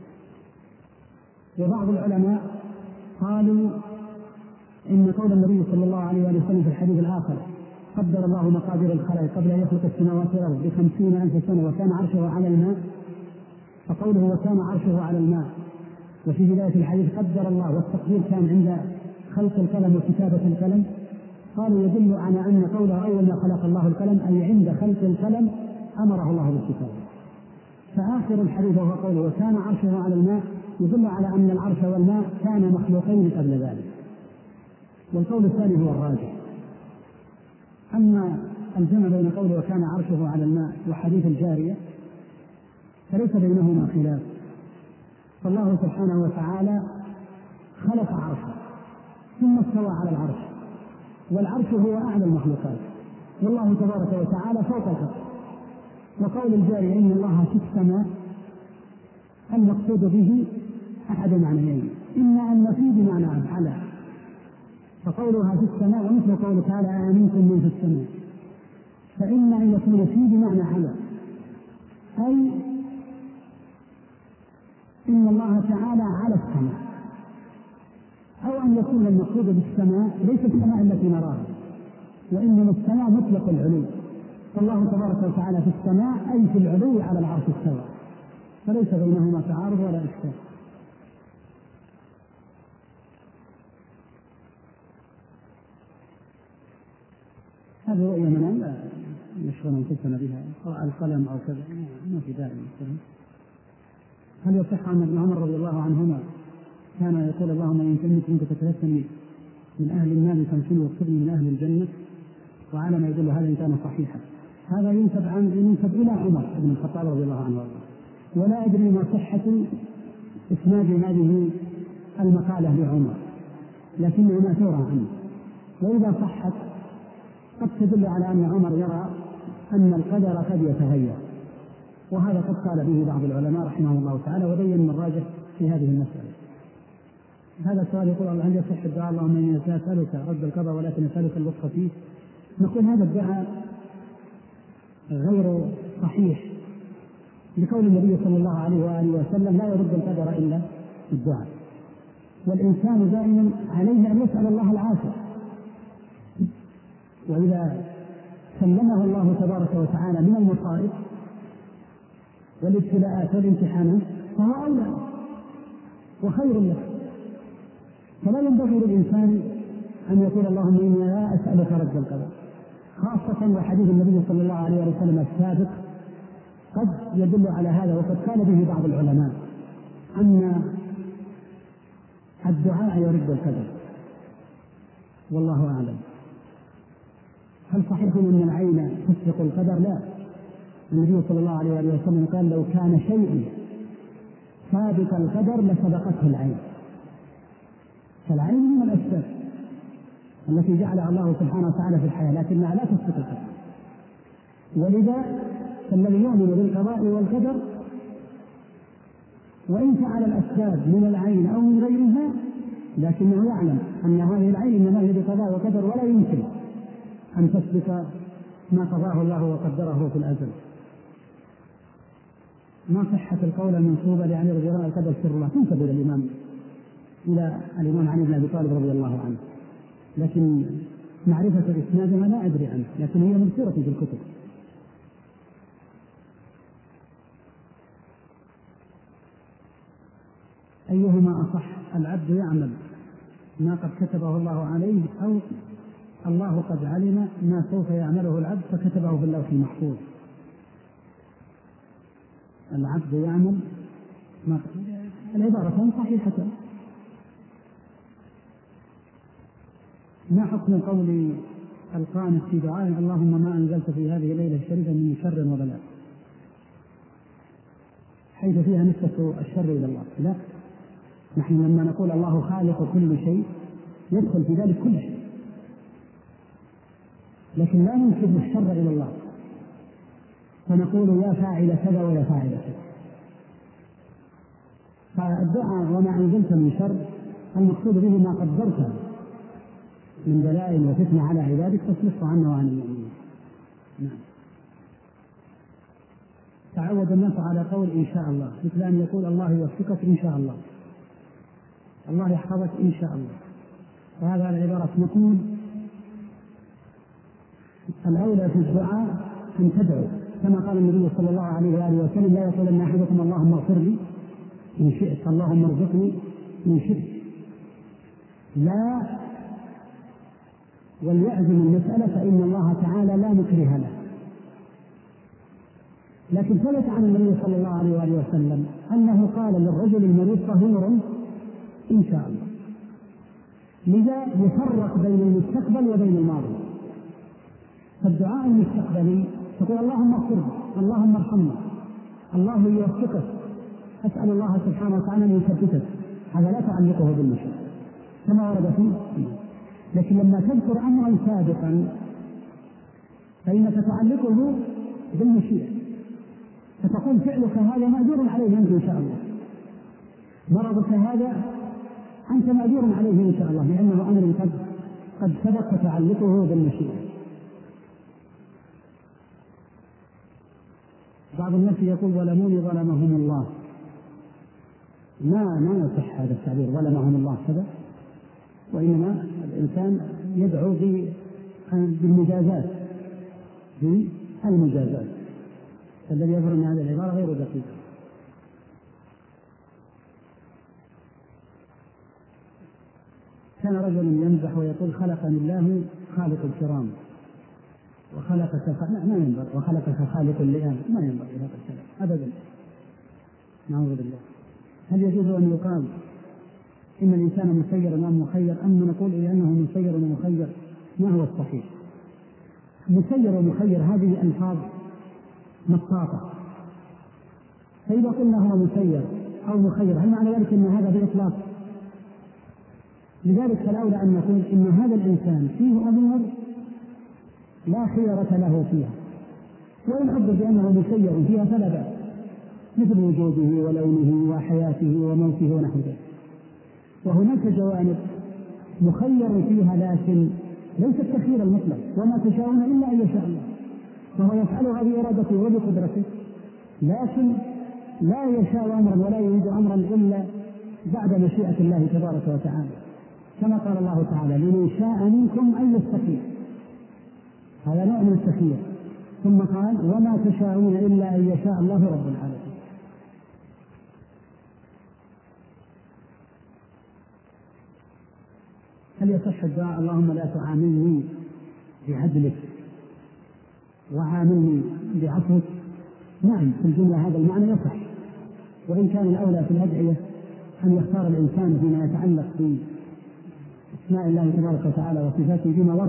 وبعض العلماء قالوا إن قول النبي صلى الله عليه وسلم في الحديث الآخر قدر الله مقادير الخلائق قبل أن يخلق السماوات والأرض ب50,000 سنة وكان عرشه على الماء، فقوله وكان عرشه على الماء وفي بداية الحديث قدر الله والتقدير كان عند خلق القلم وكتابة القلم، قالوا يدل على أن قوله أول ما خلق الله القلم أي عند خلق القلم أمره الله بالكتابة. فآخر الحديث وهو قوله وكان عرشه على الماء يدل على أن العرش والماء كان مخلوقين قبل ذلك. والقول الثاني هو الراجح. أما الجمع بين قوله وكان عرشه على الماء وحديث الجارية فليس بينهما خلاف، فالله سبحانه وتعالى خلق عرشه ثم استوى على العرش، والعرش هو أعلى المخلوقات، والله تبارك وتعالى فوق الأرض. وقول الجارية إن الله في السماء المقصود به أحد معنيين، إما أن في بمعنى على، فقولها في السماء ومثل قوله تعالى آمنكم من في السماء، فإما أن يكون في بمعنى على، أي إن الله تعالى على السماء، أو أن يكون المقصود بالسماء ليس السماء التي نراها، وإنما السماء مطلق العلو، فالله تبارك وتعالى في السماء أي في العلو على العرش استوى، فليس بينهما تعارض ولا إشكال. هذه رؤية من لا يشغل أنفسنا بها، القلم أو كذا ما في داعي. هل يصح أن ابن عمر رضي الله عنهما كان يقول اللهم إن كنت تتلسني من أهل النار فامسني واكتبني من أهل الجنة، وعلى ما يدل هذا إن كان صحيحا؟ هذا ينسب إلى عمر بن الخطاب رضي الله عنه، ولا أدري ما صحة إسناد هذه المقالة لعمر، لكنه ماثورة عنه، وإذا صحت قد تدل على أن عمر يرى أن القدر قد يتغير، وهذا قد قال به بعض العلماء رحمه الله تعالى وبين من راجح في هذه المسألة. هذا السؤال يقول الله هل يصح الدعاء اللهم إني أسألك رد القضاء ولكن أسألك اللطف فيه؟ نقول هذا الدعاء غير صحيح، لقول النبي صلى الله عليه وآله وسلم لا يرد القدر إلا الدعاء، والإنسان دائما عليه أن يسأل الله العافية، وإذا سلمه الله تبارك وتعالى من المصائب والابتلاءات والامتحانات فهو أولى وخير له، فلا ينبغي للإنسان أن يقول اللهم إني لا أسألك رد القضاء، خاصة وحديث النبي صلى الله عليه وسلم السابق قد يدل على هذا، وقد قال به بعض العلماء أن الدعاء يرد القدر، والله أعلم. هل صحيح أن العين تسبق القدر؟ لا، النبي صلى الله عليه وسلم قال لو كان شيء سابق القدر لسبقته العين، فالعين من الأسباب التي جعلها الله سبحانه وتعالى في الحياة، لكنها لا تسبق القدر، ولذا فالذي يؤمن بالقضاء والقدر وإن فعل الأسباب من العين أو من غيرها لكنه يعلم أن هذه العين إنما هي بقضاء وقدر، ولا يمكن أن تسبق ما قضاه الله وقدره في الأزل. ما صحة القول المنسوبة لعلي رضي الله عنه القدر سر الله؟ تنسب إلى الإمام علي بن أبي طالب رضي الله عنه، لكن معرفة إسنادها لا أدري عنه، لكن هي مذكورة في الكتب. أيهما أصح؟ العبد يعمل ما قد كتبه الله عليه، أو الله قد علم ما سوف يعمله العبد فكتبه في اللوح المحفوظ؟ العبد يعمل ما العبارة صحيحة. ما حكم قول القانت في دعاء اللهم ما أنزلت في هذه الليلة الشريفة من شر وبلاء، حيث فيها نسبة الشر إلى الله؟ لا، نحن لما نقول الله خالق كل شيء يدخل في ذلك كل شيء، لكن لا ننسب الشر إلى الله فنقول يا فاعل كذا ويا فاعل كذا. فالدعاء وما أنزلت من شر المقصود به ما قدرته من بلاء وفتنة على عبادك فاصرفه عنا وعن المؤمنين. نعم. تعود الناس على قول إن شاء الله، مثل أن يقول الله يوفقك إن شاء الله، الله يحفظك إن شاء الله، وهذا العبارة نقول الأولى في الدعاء أن تدعو كما قال النبي صلى الله عليه وآله وسلم لا يقول أن أحدكم اللهم اغفر لي إن شئت، اللهم ارزقني إن شئت، لا، وليعزم المسألة فإن الله تعالى لا مكره له. لكن ثبت عن النبي صلى الله عليه وآله وسلم أنه قال للرجل المريض طهور إن شاء الله، لذا يفرق بين المستقبل وبين الماضي. فالدعاء المستقبلي تقول اللهم اغفر لي، اللهم ارحمنا، الله يوفقك، أسأل الله سبحانه وتعالى أن يثبتك، هذا لا تعلقه بالمشيئة كما ورد فيه. لكن لما تذكر أمرا سابقا فإنك تعلقه بالمشيئة، فتقول فعلك هذا مأجور عليه أنت إن شاء الله، مرضك هذا أنت مأجور عليه إن شاء الله، لأنه أمر قد سبق تعلقه بالمشيئة. بعض الناس يقول ظلموني ظلمهم الله، ما يصح هذا التعبير ظلمهم الله كذا، وإنما الإنسان يدعو بالمجازات، بالمجازات، فالذي يظهر من هذه العبارة غير دقيق. كان رجل يمزح ويقول خلقني الله خالق الكرام وخلقك ما ينبغي، وخلقك خالق اللئام، ما ينبغي هذا الكلام أبدا، نعوذ بالله. هل يجوز أن يقال إن الإنسان مسير أم مخير، أم نقول إنه مسير ومخير؟ ما هو الصحيح؟ مسير ومخير هذه ألفاظ مطاطة، فإذا قلنا هو مسير أو مخير هل معنى ذلك أن هذا بإطلاق؟ لذلك فالأولى أن نقول إن هذا الإنسان فيه أمور لا خيرة له فيها، وإن عبر بأنه مسير فيها فلا بأس، مثل وجوده ولونه وحياته وموته ونحو ذلك. وهناك جوانب مخير فيها لكن ليس التخيير المطلق، وما تشاءون إلا أن يشاء الله، فهو يفعلها بإرادته وبقدرته، لكن لا يشاء أمرا ولا يريد أمرا إلا بعد مشيئة الله تبارك وتعالى، كما قال الله تعالى لمن شاء منكم أن يستقيم، هذا نوع من التخيير. ثم قال وما تشاءون إلا أن يشاء الله رب العالمين. هل يصح الدعاء اللهم لا تعاملني بعدلك وعاملني بعفوك؟ نعم، في الجملة هذا المعنى يصح، وإن كان الأولى في الأدعية أن يختار الإنسان فيما يتعلق بأسماء الله تبارك وتعالى وصفاته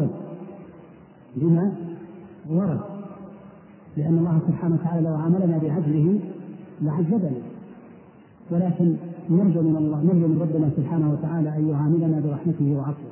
بما ورد، لأن الله سبحانه وتعالى لو عاملنا بعدله لعذبنا، ولكن نرجو من ربنا سبحانه وتعالى أن يعاملنا برحمته وعفوه.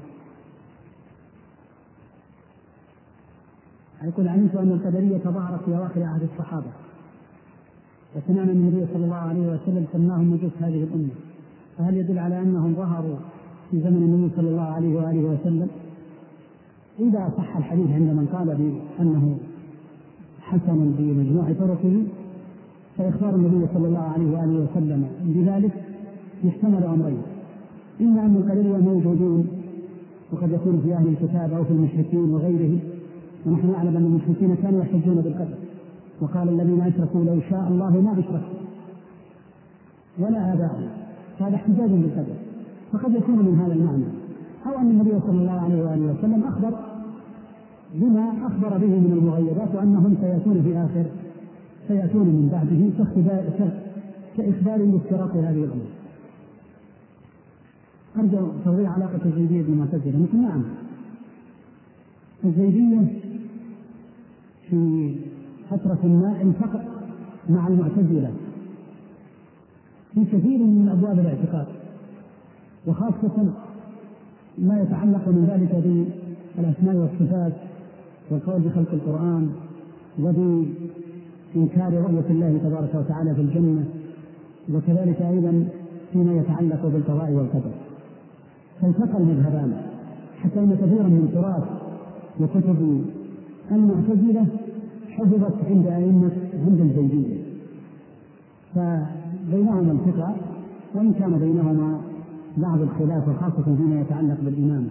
يقول علمت أن القدرية ظهرت في أواخر عهد الصحابة، وسمعنا من النبي صلى الله عليه وسلم سماهم مجوس هذه الأمة، فهل يدل على أنهم ظهروا في زمن النبي صلى الله عليه وآله وسلم؟ إذا صح الحديث عند من قال بأنه حسن بمجموع طرقه فإخبار النبي صلى الله عليه وآله وسلم بذلك يحتمل أمرين: إما أن القدرية موجودون وقد يكون في أهل الكتاب أو في المشركين وغيرهم، ونحن نعلم أن المشركين كانوا يحجون بالقدر، وقال الذين أشركوا لو شاء الله ما أشركوا ولا آباؤهم، هذا احتجاج بالقدر، فقد يكون من هذا المعنى، أو أن النبي صلى الله عليه وآله وسلم أخبر بما أخبر به من المغيبات وأنهم سيأتون من بعده كإخبار بافتراق هذه الأمور. أرجو توضيح علاقة الزيدية بالمعتزلة. مثل نعم، الزيدية في فترة ما التقت مع المعتزلة في كثير من أبواب الاعتقاد، وخاصة ما يتعلق من ذلك بالأسماء والصفات والقول بخلق القرآن وبإنكار رؤية الله تبارك وتعالى في الجنة، وكذلك أيضا فيما يتعلق بالقضاء والقدر. فالتقى المذهبان حتى أن كثيرا من تراث وكتب المعتزلة حفظت عند الزيدية، فبينهما التقى، وإن كان بينهما بعض الخلاف وخاصة فيما يتعلق بالإمامة.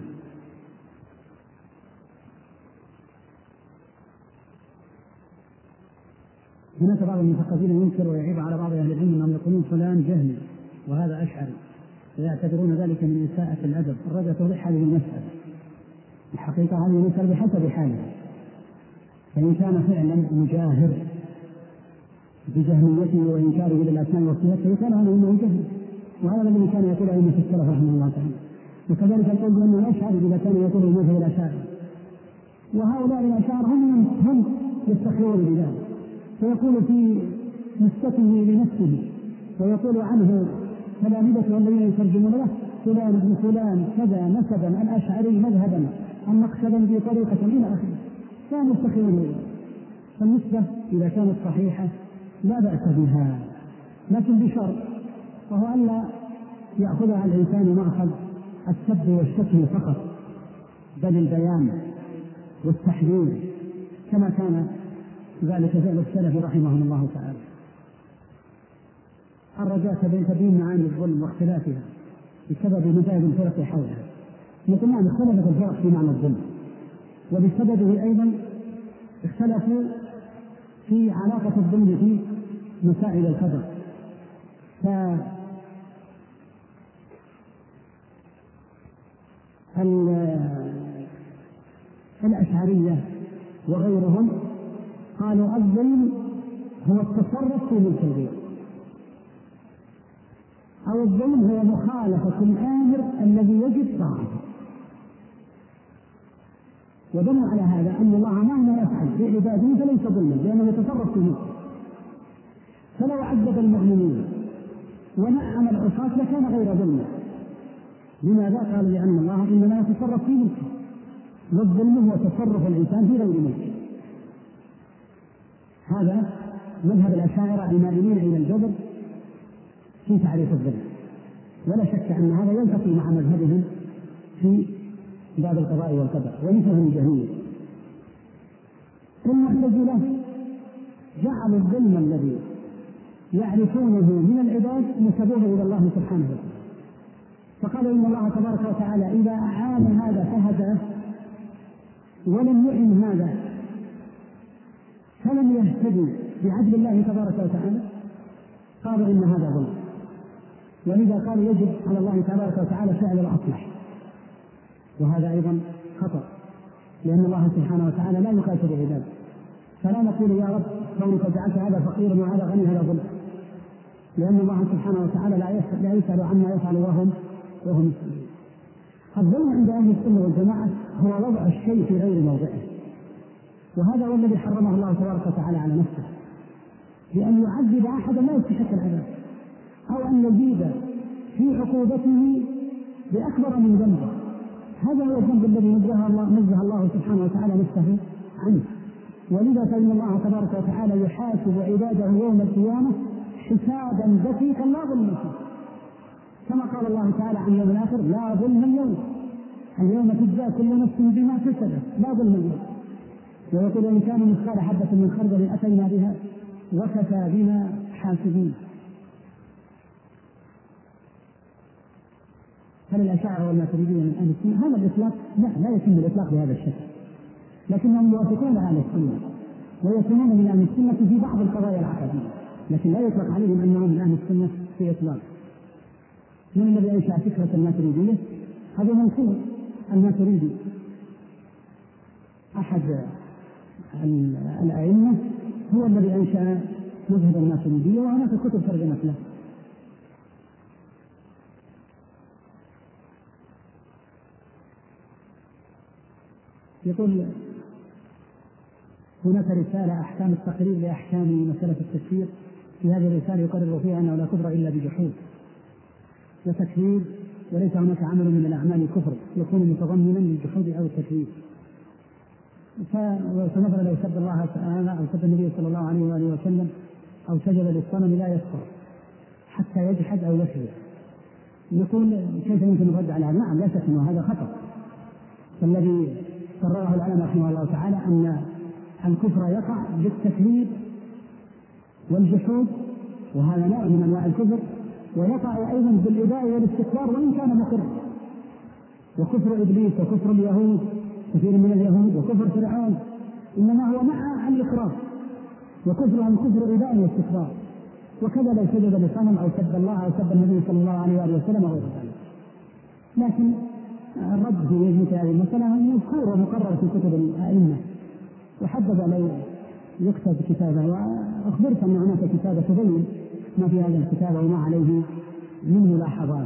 هناك بعض المثقفين ينكر ويعيب على بعض أهل العلم أنهم يقولون فلان جهمي وهذا أشعري، ويعتبرون ذلك من إساءة الأدب. الرجل توضيح هذه المسألة. الحقيقة هذه المسألة بحسب حاله، فإن كان فعلا مجاهر بجهميته وإنكاره للأسماء والصفات فيقال هذا أنه جهل، وهذا الذي كان يقول أئمة السلف رحمه الله تعالى. وكذلك القول بأنه الأشعري إذا كان يقول المذهب الأشاعرة، وهؤلاء الأشاعرة هم يستخيرون بذلك، فيقول في نسبته لنفسه ويقول عنه تلامذته الذين يترجمون له فلان ابن فلان كذا نسبا الأشعري مذهبا النقشبندي بطريقة إلى آخره، كانوا يستخيرون. فالنسبة إذا كانت صحيحة لا بأس بها، لكن بشرط، وهو ألا يأخذها الإنسان مأخذ السب والشتم فقط، بل البيان والتحذير كما كان ذلك فعل السلف رحمهم الله تعالى. الرجاء تبين معاني الظلم واختلافها بسبب مذاهب الفرق حولها. مثل ما اختلفت الفرق في معنى الظلم، وبسببه أيضا اختلفوا في علاقة الظلم في مسائل القدر. فالأشعرية وغيرهم قالوا الظلم هو التصرف في ملك الغير، أو الظلم هو مخالفة الآمر الذي يجب طاعته. ودلوا على هذا أن الله مهما يفعل بعباده فليس ظلما، لأنه يتصرف في ملكه. فلو عذب المؤمنين ونعم العصاة لكان غير ظلم. لماذا؟ قال لأن الله إنما يتصرف في ملكه، والظلم هو تصرف الإنسان في غير ملكه. هذا مذهب الأشاعرة المائلين إلى الجبر في تعريف الظلم، ولا شك أن هذا يلتقي مع مذهبهم في باب القضاء والقدر ومثلهم الجهمية. المعتزلة جعلوا الظلم الذي يعرفونه من العباد نسبوه إلى الله سبحانه وتعالى، فقالوا إن الله تبارك وتعالى إذا أعان هذا فهداه ولم يعن هذا فلم يهتدي بعدل الله تبارك وتعالى، قالوا إن هذا ظلم. ولذا قالوا يجب على الله تبارك وتعالى فعل الأصلح، وهذا أيضا خطأ، لأن الله سبحانه وتعالى لا يقاتل عباده، فلا نقول يا رب كونك جعلت هذا فقيرا وهذا غني هذا ظلم، لأن الله سبحانه وتعالى لا يسأل عما يفعل وهم يسألون. الظلم عند أهل السنة والجماعة هو وضع الشيء في غير موضعه، وهذا هو الذي حرمه الله تبارك وتعالى على نفسه، بأن يعذب أحدا لا يستحق العذاب، أو أن يزيد في عقوبته بأكبر من ذنبه. هذا هو الذنب الذي نزه الله سبحانه وتعالى نفسه عنه. ولذا فإن الله تبارك وتعالى يحاسب عباده يوم القيامة حسابا دقيقا لا ظلم فيه، كما قال الله تعالى عن يوم الآخر لا ظلم اليوم تجزى كل نفس بما كسبت لا ظلم اليوم. ويقول إن كان مثقال حبة من خردل أتينا بها وكفى بنا حاسبين. فللأشاعرة والماتريدية من أهل السنة هذا الإطلاق لا يتم الإطلاق بهذا الشكل، لكنهم يوافقون أهل السنة ويكونون من أهل السنة في بعض القضايا العقدية، لكن لا يطلق عليهم أنهم من أهل السنة في إطلاق. من الذي أنشأ فكرة الماتريدية؟ هذا منصور الماتريدي أحد الأئمة، هو الذي أنشأ مذهب الماتريدية، وهناك كتب ترجمت له. يقول هناك رسالة أحكام التقرير لأحكام مسألة التكفير، في هذه الرسالة يقرر فيها أنه لا كفر إلا بجحود وتكفير، وليس هناك عمل من الأعمال الكفر يكون متضمنا للجحود أو التكفير. فمثلا لو سب الله تعالى أو سب النبي صلى الله عليه وآله وسلم أو سجد للصنم لا يكفر حتى يجحد أو يكفر، نقول كيف يمكن الرد على هذا؟ نعم لا شك أن هذا خطأ. فالذي قرره العلماء رحمه الله تعالى أن الكفر يقع بالتكذيب والجحود، وهذا نوع من أنواع الكفر، ويقع أيضا بالإباء والاستكبار وإن كان مقرا. وكفر إبليس وكفر اليهود كثير من اليهود وكفر فرعون إنما هو مع الإقرار، وكفرهم كفر إباء واستكبار. وكذا لو سجد لصنم أو سب الله أو سب النبي صلى الله عليه وآله وسلم وغير ذلك. لكن الرد في مثل هذه المسألة مذكور ومقرر في كتب الأئمة، وحبذا لو يكتب كتابة. وأخبرت أن هناك كتابة تبين ما في هذا الكتاب وما عليه من ملاحظات.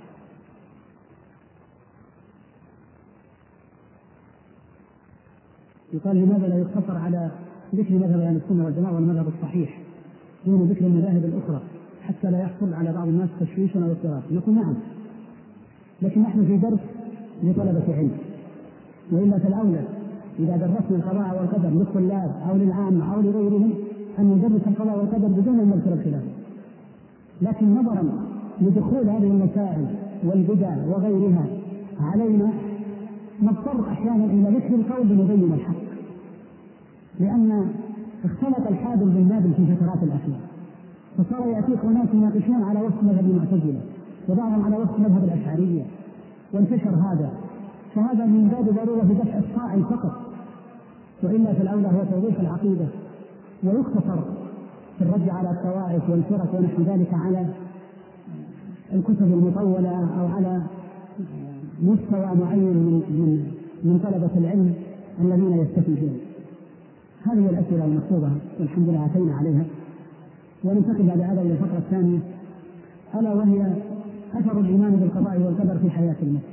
يقال لماذا لا يقتصر على ذكر مذهب أهل السنة والجماعة والمذهب الصحيح دون ذكر المذاهب الأخرى حتى لا يحصل على بعض الناس تشويش أو اضطراب؟ نقول نعم، لكن نحن في درس لطلبة علم، وإلا فالأولى إذا درسنا القضاء والقدر للطلاب أو للعامة أو لغيرهم أن ندرس القضاء والقدر بدون أن نذكر الخلاف. لكن نظرا لدخول هذه المسائل والبدع وغيرها علينا نضطر أحيانا إلى ذكر القول لنبين الحق، لأن اختلط الحابل بالنابل في فترات الأخيرة، فصار يأتيك ناس يناقشون على وفق مذهب المعتزلة وبعضهم على وفق مذهب الأشعرية، وانتشر هذا، فهذا من باب ضرورة بدفع الصاعي فقط، وإلا في الأولى هو توضيح العقيدة، ويختصر في الرد على الطوائف والفرق ونحو ذلك على الكتب المطولة أو على مستوى معين من طلبة العلم الذين يستفيدون. هذه الأسئلة المطلوبة والحمد لله أتينا عليها. وننتقل بعد هذا إلى الفقرة الثانية، ألا وهي أثر الإيمان بالقضاء والقدر في حياة المسلم.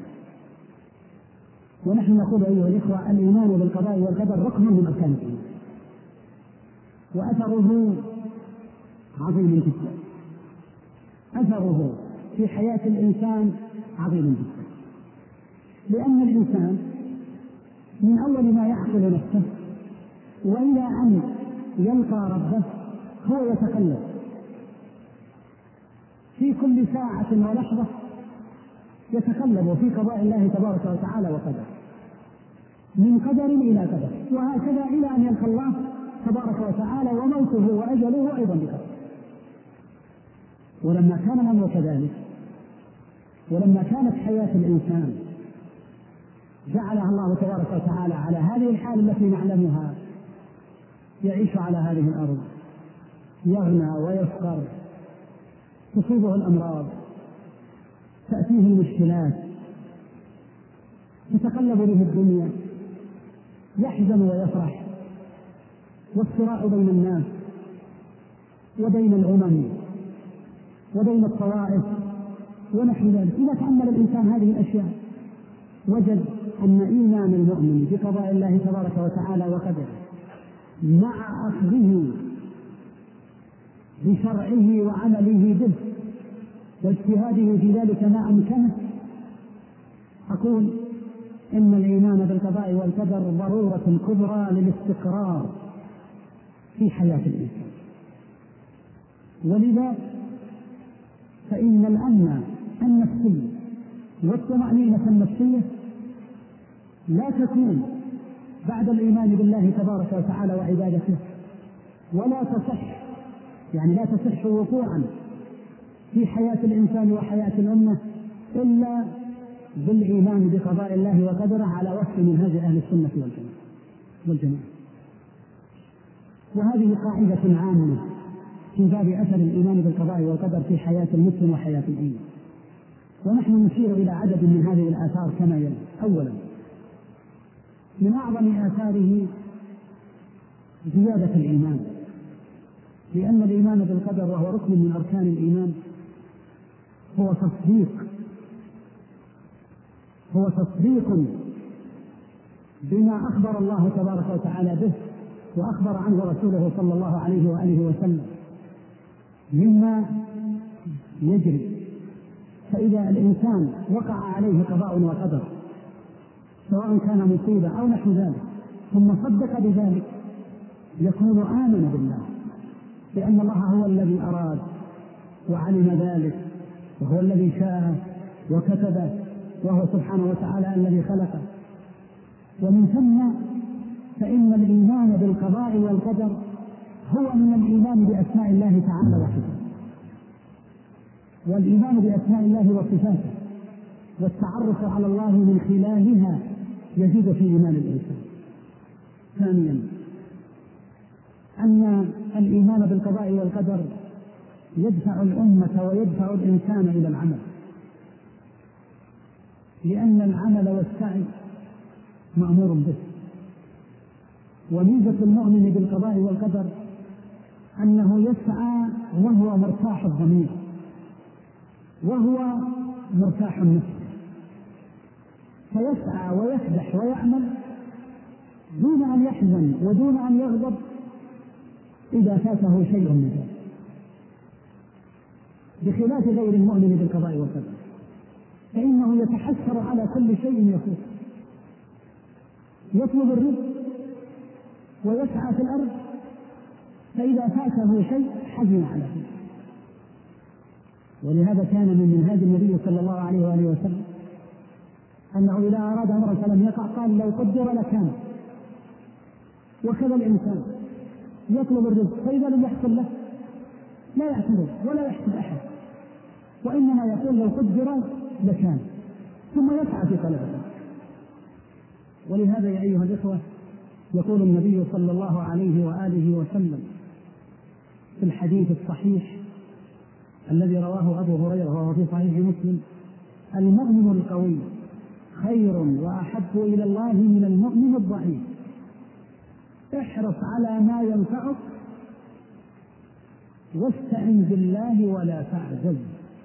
ونحن نقول أيها الإخوة الإيمان بالقضاء والقدر ركن من أركان الإيمان، وأثره عظيم جدا، أثره في حياة الإنسان عظيم جدا، لأن الإنسان من أول ما يعقل نفسه وإلى أن يلقى ربه هو يتقلب في كل ساعة ولحظة، يتقلب في قضاء الله تبارك وتعالى وقدره، من قدر إلى قدر، وهكذا إلى أن يلقى الله تبارك وتعالى، وموته وأجله أيضا بقدر. ولما كان الأمر كذلك، ولما كانت حياة الإنسان جعلها الله تبارك وتعالى على هذه الحال التي نعلمها، يعيش على هذه الأرض، يغنى ويفقر، تصيبه الأمراض، تأتيه المشكلات، تتقلب به الدنيا، يحزن ويفرح، والصراع بين الناس وبين الأمم وبين الطوائف ونحو ذلك. إذا تأمل الإنسان هذه الأشياء وجد أن إيمان المؤمن بقضاء الله تبارك وتعالى وقدره مع أخذه بشرعه وعمله به واجتهاده في ذلك ما أمكنه، أقول إن الإيمان بالقضاء والقدر ضرورة كبرى للاستقرار في حياة الإنسان. ولذا فإن الأمن النفسي والطمأنينة النفسية لا تكون بعد الإيمان بالله تبارك وتعالى وعبادته، ولا تصح، يعني لا تصح وقوعا في حياة الإنسان وحياة الأمة إلا بالإيمان بقضاء الله وقدره على وفق منهج أهل السنة والجماعة. وهذه قاعدة عامة في باب أثر الإيمان بالقضاء والقدر في حياة المسلم وحياة الأمة. ونحن نشير إلى عدد من هذه الآثار كما يلي. أولا، من أعظم آثاره زيادة الإيمان، لأن الإيمان بالقدر وهو ركن من أركان الإيمان هو تصديق بما أخبر الله تبارك وتعالى به وأخبر عنه رسوله صلى الله عليه وآله وسلم مما يجري. فإذا الإنسان وقع عليه قضاء وقدر سواء كان مصيبة أو نحو ذلك ثم صدق بذلك يكون آمن بالله، لأن الله هو الذي أراد وعلم ذلك، وهو الذي شاء وكتبه، وهو سبحانه وتعالى الذي خلقه. ومن ثم فإن الإيمان بالقضاء والقدر هو من الإيمان بأسماء الله تعالى وصفاته، والإيمان بأسماء الله وصفاته والتعرف على الله من خلالها يزيد في إيمان الإنسان. ثانيا، أن الإيمان بالقضاء والقدر يدفع الأمة ويدفع الإنسان إلى العمل، لأن العمل والسعي مأمور به. وميزة المؤمن بالقضاء والقدر أنه يسعى وهو مرتاح الضمير وهو مرتاح النفس، فيسعى ويفلح ويعمل دون أن يحزن ودون أن يغضب إذا فاته شيء من ذلك، بخلاف غير المؤمن بالقضاء والقدر، فإنه يتحسر على كل شيء يفوت، يطلب الرزق ويسعى في الأرض، فإذا فاته شيء حزن على ذلك. ولهذا كان من منهاج النبي صلى الله عليه وآله وسلم أنه إذا أراد أمرا فلم يقع قال لو قدر لكان. وكذا الإنسان يطلب الرزق فإذا لم يحصل له لا يعترض ولا يحسد أحد، وإنما يقول لو قدر لكان، ثم يسعى في طلبه. ولهذا يا أيها الإخوة يقول النبي صلى الله عليه وآله وسلم في الحديث الصحيح الذي رواه أبو هريرة وهو في صحيح مسلم: المؤمن القوي خير وأحب إلى الله من المؤمن الضعيف، احرص على ما ينفعك واستعن بالله ولا تعجز،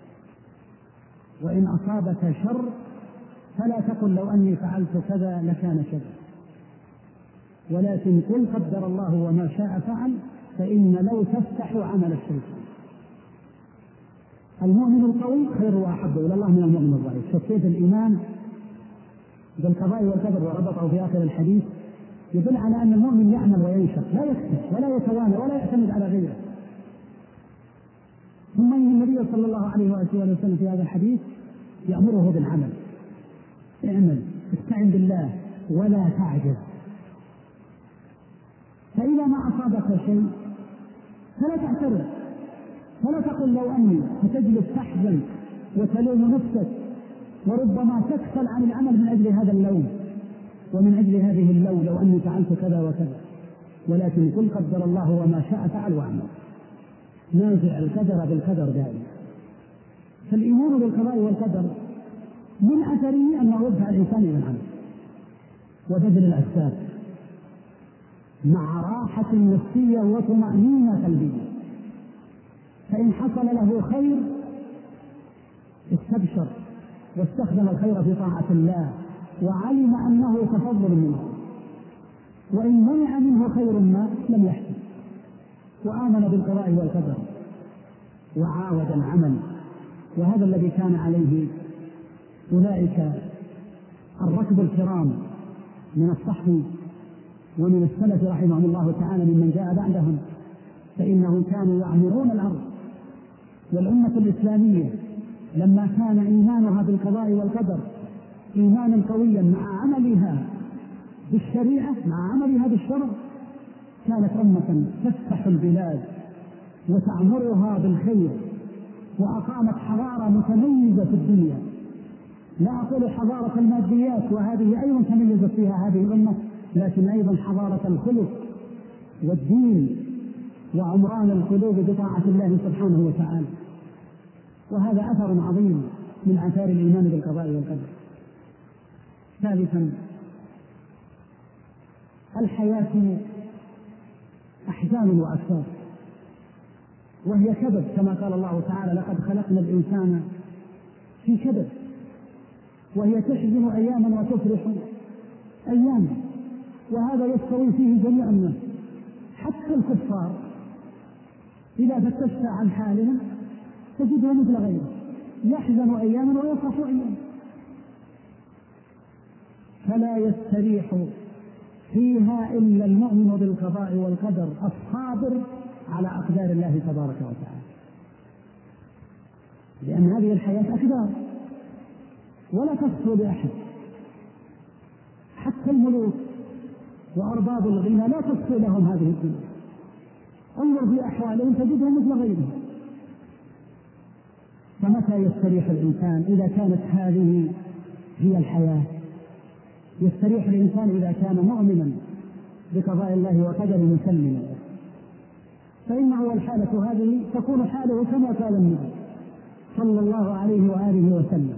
وإن أصابك شر فلا تقل لو أني فعلت كذا لكان كذا، ولكن قل قدر الله وما شاء فعل، فإن لو تفتح عمل الشيطان. المؤمن القوي خير وأحب إلى الله من المؤمن الضعيف. شخصية الإيمان بالقضاء والقدر وربطه في آخر الحديث يدل على أن المؤمن يعمل وينشط، لا يكتف ولا يتوانى ولا يعتمد على غيره. ثم إن النبي صلى الله عليه وسلم في هذا الحديث يأمره بالعمل: اعمل، استعن بالله ولا تعجز. فإذا ما أصابك شيء فلا تعترض، فلا تقل لو أني، فتجلس تحزن وتلوم نفسك، وربما تكسل عن العمل من أجل هذا اللوم ومن أجل هذه اللوم لو أني فعلت كذا وكذا، ولكن قل قدر الله وما شاء فعل واعمل. نازع القدر بالقدر دائما. فالإيمان بالقضاء والقدر من أثره أنه يدفع الإنسان إلى العمل وبذل الأسباب مع راحة نفسية وطمأنينة قلبية. فإن حصل له خير استبشر واستخدم الخير في طاعة الله وعلم أنه تفضل منه، وإن منع منه خير ما لم يحسن وآمن بالقضاء والقدر وعاود العمل. وهذا الذي كان عليه أولئك الركب الكرام من الصحب ومن السلف رحمهم الله تعالى ممن جاء بعدهم، فإنهم كانوا يعمرون الأرض. والأمة الإسلامية لما كان إيمانها بالقضاء والقدر إيمانا قويا مع عملها بالشريعة مع عملها بالشرع، كانت أمة تفتح البلاد وتعمرها بالخير، وأقامت حضارة متميزة في الدنيا. لا أقول حضارة الماديات وهذه أيضا تميزت فيها هذه الأمة، لكن أيضا حضارة الخلق والدين وعمران القلوب بطاعة الله سبحانه وتعالى. وهذا أثر عظيم من آثار الإيمان بالقضاء والقدر. ثالثا، الحياة أحزان وأسباب، وهي كبد كما قال الله تعالى: لقد خلقنا الإنسان في كبد، وهي تحزن أياما وتفرح أياما، وهذا يستوي فيه جميع الناس حتى الكفار. إذا فتشت عن حالهم تجده مثل غيره، يحزن أياما ويفرح أياما، فلا يستريح فيها إلا المؤمن بالقضاء والقدر الصابر على أقدار الله تبارك وتعالى، لأن هذه الحياة أقدار ولا تصفو لأحد، حتى الملوك وأرباب الغنى لا تصفو لهم هذه الدنيا، انظر في أحوالهم تجدهم مثل غيرهم. فمتى يستريح الإنسان إذا كانت هذه هي الحياة؟ يستريح الإنسان إذا كان مؤمنا بقضاء الله وقدره مسلما، فإنه الحالة هذه تكون حاله كما قال النبي صلى الله عليه وآله وسلم: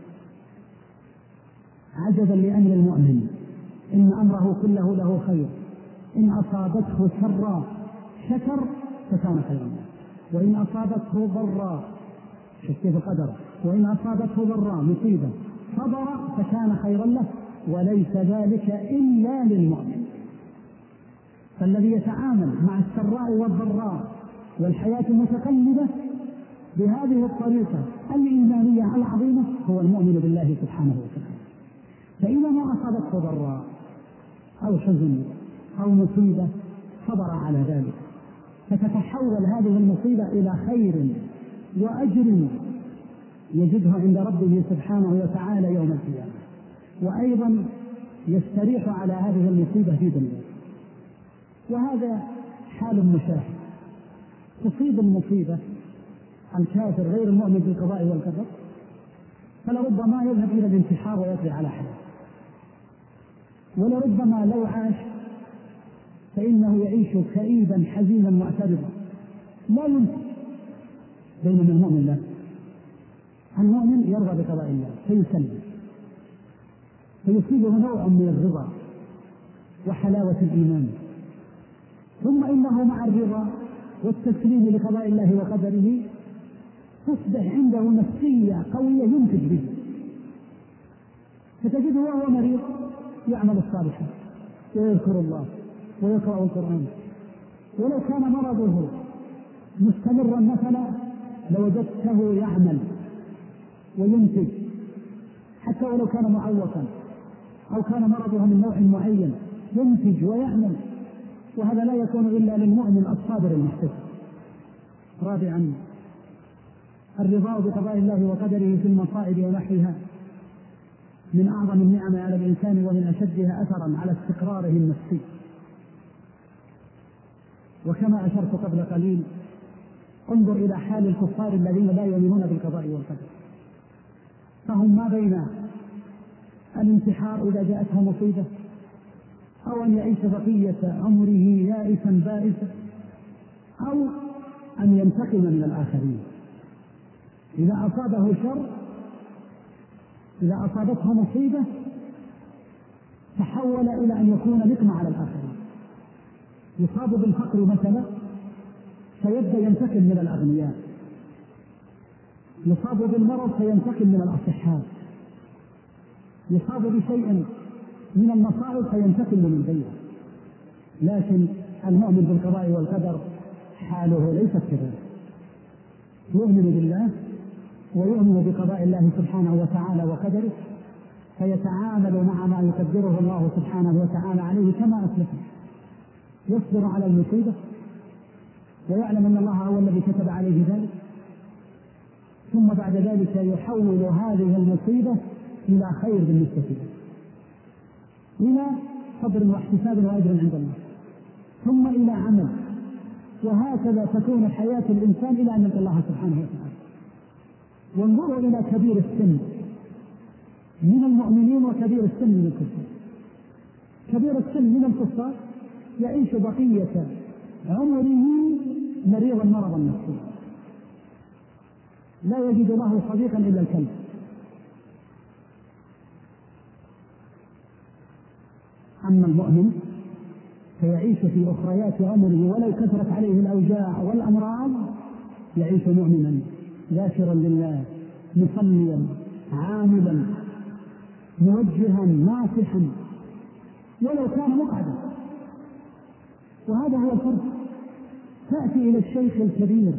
عجبا لأمر المؤمن إن أمره كله له خير، إن أصابته سرا شكر فكان خيرا له، وإن أصابته ضرا، شكيت قدره، وإن أصابته ضرا مصيبة صبر فكان خيرا له، وليس ذلك إلا للمؤمن. فالذي يتعامل مع السراء والضراء والحياة المتقلبة بهذه الطريقة الإيمانية العظيمة هو المؤمن بالله سبحانه وتعالى. فإذا ما أصابته ضراء أو حزن أو مصيبة صبر على ذلك، فتتحول هذه المصيبة إلى خير وأجر يجده عند ربه سبحانه وتعالى يوم القيامة، وأيضا يستريح على هذه المصيبة في دنياه. وهذا حال مشاهد. تصيب المصيبة الكافر غير المؤمن بالقضاء والقدر، فلربما يذهب إلى الانتحار ويقضي على حياته، ولربما لو عاش فإنه يعيش كئيبا حزينا معترضا لا ينسى. بينما المؤمن لا، المؤمن يرضى بقضاء الله فيسلم، فيصيبه نوع من الرضا وحلاوة الإيمان. ثم إنه مع الرضا والتسليم لقضاء الله وقدره تصبح عنده نفسية قوية ينتج به، فتجده وهو مريض يعمل الصالحات ويذكر الله ويقرأ القرآن، ولو كان مرضه مستمرا مثلا لوجدته يعمل وينتج، حتى ولو كان معوقا أو كان مرضه من نوع معين ينتج ويعمل، وهذا لا يكون إلا للمؤمن الصابر المحتسب. رابعا، الرضا بقضاء الله وقدره في المصائب ونحوها من أعظم النعم على الإنسان ومن أشدها أثرا على استقراره النفسي. وكما أشرت قبل قليل، انظر إلى حال الكفار الذين لا يؤمنون بالقضاء والقدر، فهم ما بين الانتحار إذا جاءته مصيبة، أو أن يعيش بقية عمره يائسا بائسا، أو أن ينتقم من الآخرين. إذا أصابه شر، إذا أصابته مصيبة تحول إلى أن يكون نقمة على الآخرين. يصاب بالفقر مثلا فيبدأ ينتقم من الأغنياء، يصاب بالمرض فينتقم من الأصحاء، يصاب بشيء من المصائب فينتقم من الغير. لكن المؤمن بالقضاء والقدر حاله ليست كذلك، يؤمن بالله ويؤمن بقضاء الله سبحانه وتعالى وقدره، فيتعامل مع ما يقدره الله سبحانه وتعالى عليه كما أسلف، يصبر على المصيبة ويعلم أن الله هو الذي كتب عليه ذلك، ثم بعد ذلك يحول هذه المصيبة إلى خير بالنسبة له، إلى صبر واحتساب وأجر عند الله، ثم إلى عمل، وهكذا تكون حياة الإنسان إلى أن يلقى الله سبحانه وتعالى. وانظروا إلى كبير السن من المؤمنين وكبير السن من الكفار. كبير السن من الكفار يعيش بقية عمره مريضا مرضا نفسيا، لا يجد له صديقا إلا الكلب، أما المؤمن فيعيش في أخريات عمره ولو كثرت عليه الأوجاع والأمراض يعيش مؤمنا ذاكرا لله مصليا عاملا موجها ناصحا ولو كان مقعدا. وهذا هو الفرق. تأتي إلى الشيخ الكبير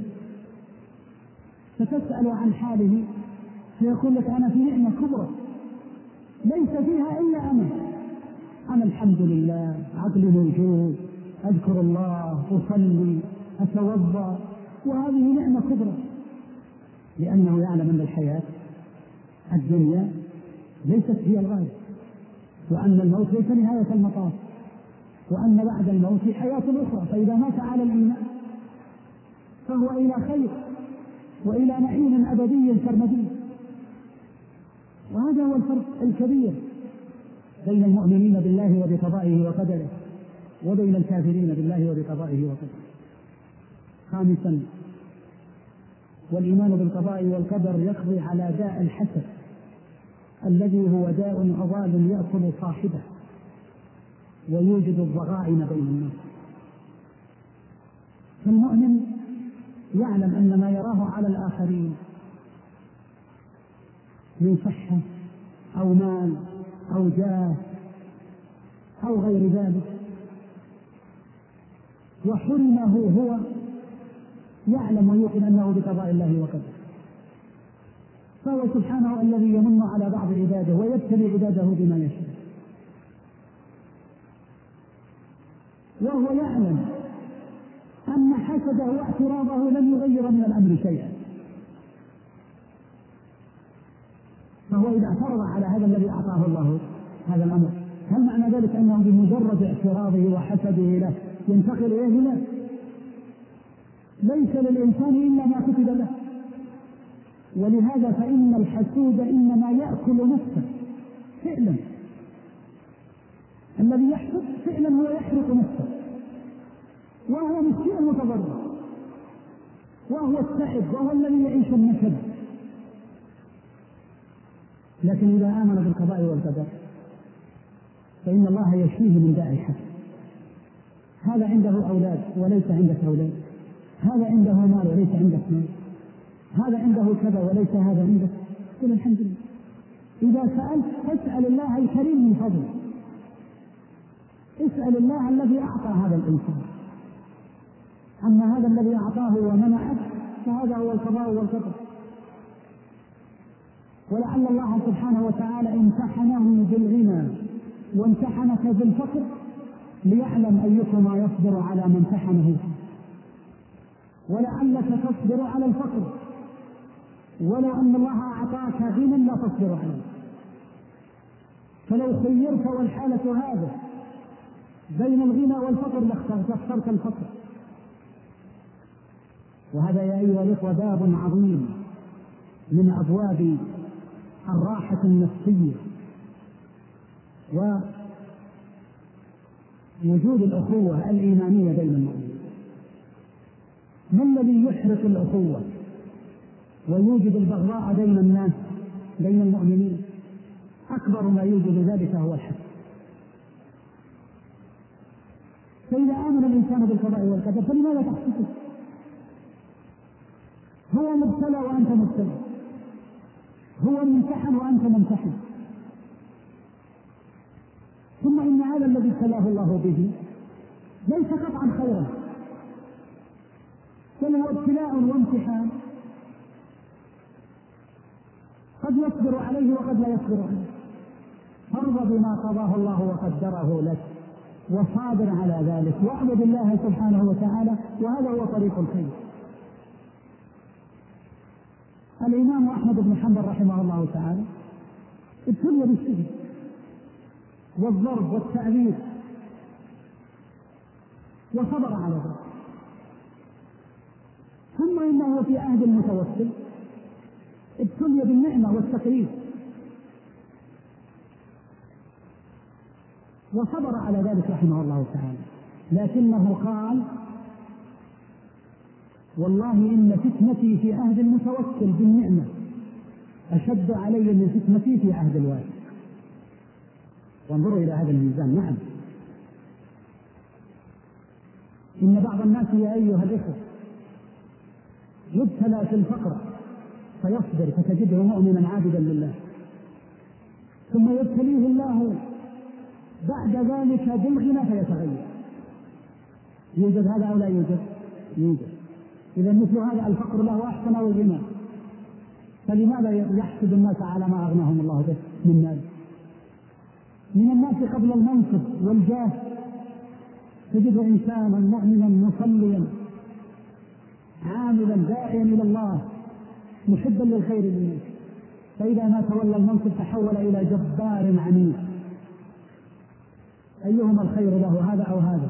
فتسأل عن حاله فيقول لك أنا في نعمة كبرى ليس فيها إلا أنا الحمد لله عقلي موجود أذكر الله أصلي أتوضأ وهذه نعمة كبرى، لأنه يعلم أن الحياة الدنيا ليست هي الغاية، وأن الموت ليس نهاية المطاف، وأن بعد الموت حياة أخرى. فإذا مات على الإيمان فهو إلى خير وإلى نعيم أبدي سرمدي. وهذا هو الفرق الكبير بين المؤمنين بالله وبقضائه وقدره وبين الكافرين بالله وبقضائه وقدره. خامسا، والإيمان بالقضاء والقدر يقضي على داء الحسد الذي هو داء عضال يأكل صاحبه ويوجد الضغائن بين الناس. فالمؤمن يعلم أن ما يراه على الآخرين من صحة أو مال أو جاه أو غير ذلك وحرمه هو يعلم ويوقن أنه بقضاء الله وقدره. فهو سبحانه الذي يمن على بعض عباده ويبتلي عباده بما يشاء، وهو يعلم أن حسده واعتراضه لن يغير من الأمر شيئا. فهو إذا اعترض على هذا الذي أعطاه الله هذا الأمر، هل معنى ذلك أنه بمجرد اعتراضه وحسده له ينتقل إليه؟ لا، ليس للإنسان إلا ما كتب له. ولهذا فإن الحسود إنما يأكل نفسه فعلا. الذي يحسد فعلا هو يحرق نفسه، وهو مسكين متضرر، وهو التعب، وهو الذي يعيش النكد. لكن إذا آمن بالقضاء والقدر فإن الله يشفيه من داء الحسد. هذا عنده أولاد وليس عندك أولاد، هذا عنده مال وليس عندك مال، هذا عنده كذا وليس هذا عندك، قل الحمد لله. إذا سألت فاسأل الله الكريم من فضله، اسأل الله الذي أعطى هذا الإنسان. أما هذا الذي أعطاه ومنعه فهذا هو القضاء والقدر. ولعل الله سبحانه وتعالى امتحنه بالغنى وامتحنك بالفقر ليعلم أيكما يصبر على ما امتحنه، ولعلك تصبر على الفقر ولو أن الله أعطاك غنى لا تصبر عليه. فلو خيرت والحالة هذا بين الغنى والفقر لاخترت الفقر. وهذا يا أيها الإخوة باب عظيم من أبواب الراحة النفسية ووجود الأخوة الإيمانية بين المؤمنين. ما الذي يحرق الأخوة ويوجد البغضاء بين الناس بين المؤمنين؟ أكبر ما يوجد ذلك هو الحسد. فإذا آمن الإنسان بالقضاء والقدر فلماذا تحسده؟ هو مبتلى وأنت مبتلى، هو ممتحن وأنت ممتحن. ثم إن هذا الذي ابتلاه الله به ليس قطعا خيرا، بل هو ابتلاء وامتحان، قد يصبر عليه وقد لا يصبر عليه. فارض بما قضاه الله وقدره لك وصابر على ذلك واعبد الله سبحانه وتعالى، وهذا هو طريق الخير. الإمام أحمد بن حنبل رحمه الله تعالى ابتلي بالسجن والضرب والتعذيب وصبر على ذلك. ثم إنه في عهد المتوسل ابتلي بالنعمة والتكريم وصبر على ذلك رحمه الله تعالى. لكنه قال: والله إن فتنتي في عهد المتوكل بالنعمة أشد علي من فتنتي في عهد الوالد. وانظروا إلى هذا الميزان. نعم، إن بعض الناس يا أيها الإخوة يبتلى في الفقر فيصبر فتجده مؤمنا عابدا لله، ثم يبتليه الله بعد ذلك بالغنى فيتغير. يوجد هذا أو لا يوجد؟ يوجد. إذا مثل هذا الفقر له أحسن أو الغنى، فلماذا يحسد الناس على ما أغناهم الله به من مال؟ من الناس قبل المنصب والجاه تجد إنسانا مؤمنا مصليا عاملا داعيا إلى الله محبا للخير للناس، فإذا ما تولى المنصب تحول إلى جبار عنيف. أيهما الخير له، هذا أو هذا؟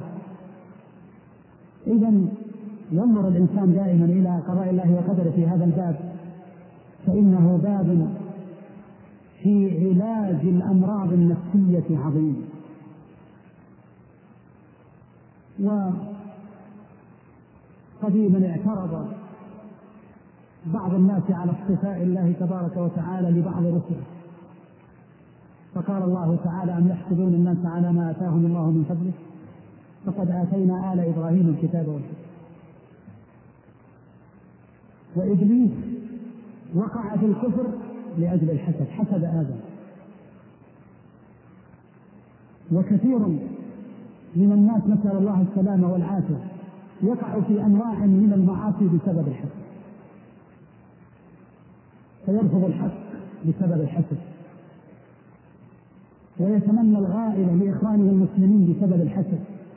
إذا ينظر الإنسان دائما إلى قضاء الله وقدره في هذا الباب، فإنه باب في علاج الأمراض النفسية عظيم. وقديما اعترض بعض الناس على اصطفاء الله تبارك وتعالى لبعض رسله، فقال الله تعالى: أم يحسدون الناس على ما آتاهم الله من فضله فقد آتينا آل إبراهيم الكتاب والحكمة. وإبليس وقع في الكفر لأجل الحسد، حسد آدم. وكثير من الناس نسأل الله السلامة والعافية يقع في أنواع من المعاصي بسبب الحسد، فيرفض الحق بسبب الحسد، ويتمنى الغائلة لإخوانه المسلمين بسبب الحسد.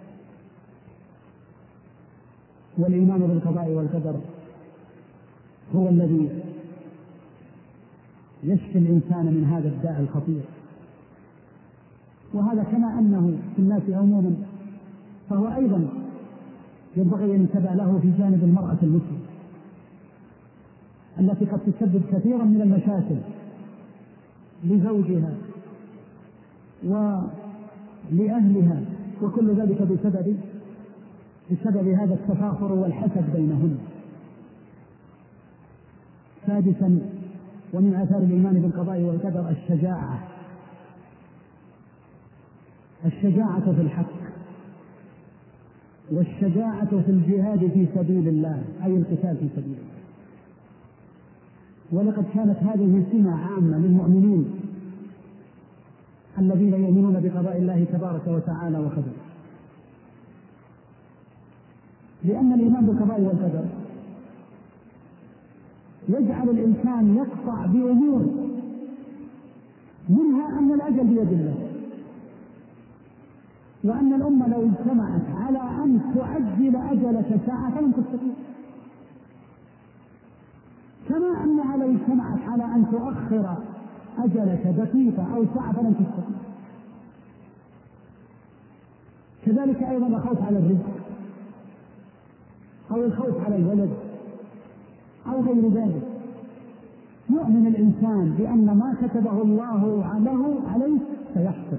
والإيمان بالقضاء والقدر هو الذي يشفي الإنسان من هذا الداء الخطير. وهذا كما أنه في الناس عموما فهو أيضا ينبغي أن ينتبه له في جانب المرأة المسلمة التي قد تسبب كثيرا من المشاكل لزوجها ولأهلها، وكل ذلك بسبب هذا التفاخر والحسد بينهن. سادسا، ومن آثار الإيمان بالقضاء والقدر الشجاعة في الحق، والشجاعة في الجهاد في سبيل الله، أي القتال في سبيل الله. ولقد كانت هذه سمة عامة للمؤمنين الذين يؤمنون بقضاء الله تبارك وتعالى وقدره، لأن الإيمان بالقضاء والقدر يجعل الإنسان يقطع بأمور، منها أن الأجل بيد الله، وأن الأمة لو اجتمعت على أن تعجل أجلك ساعة فلن تستطيع، كما أنها لو اجتمعت على أن تؤخر أجلك دقيقة أو ساعة فلن تستطيع. كذلك أيضا الخوف على الرزق أو الخوف على الولد أو غير ذلك. يؤمن الإنسان بأن ما كتبه الله له عليه سيحصل،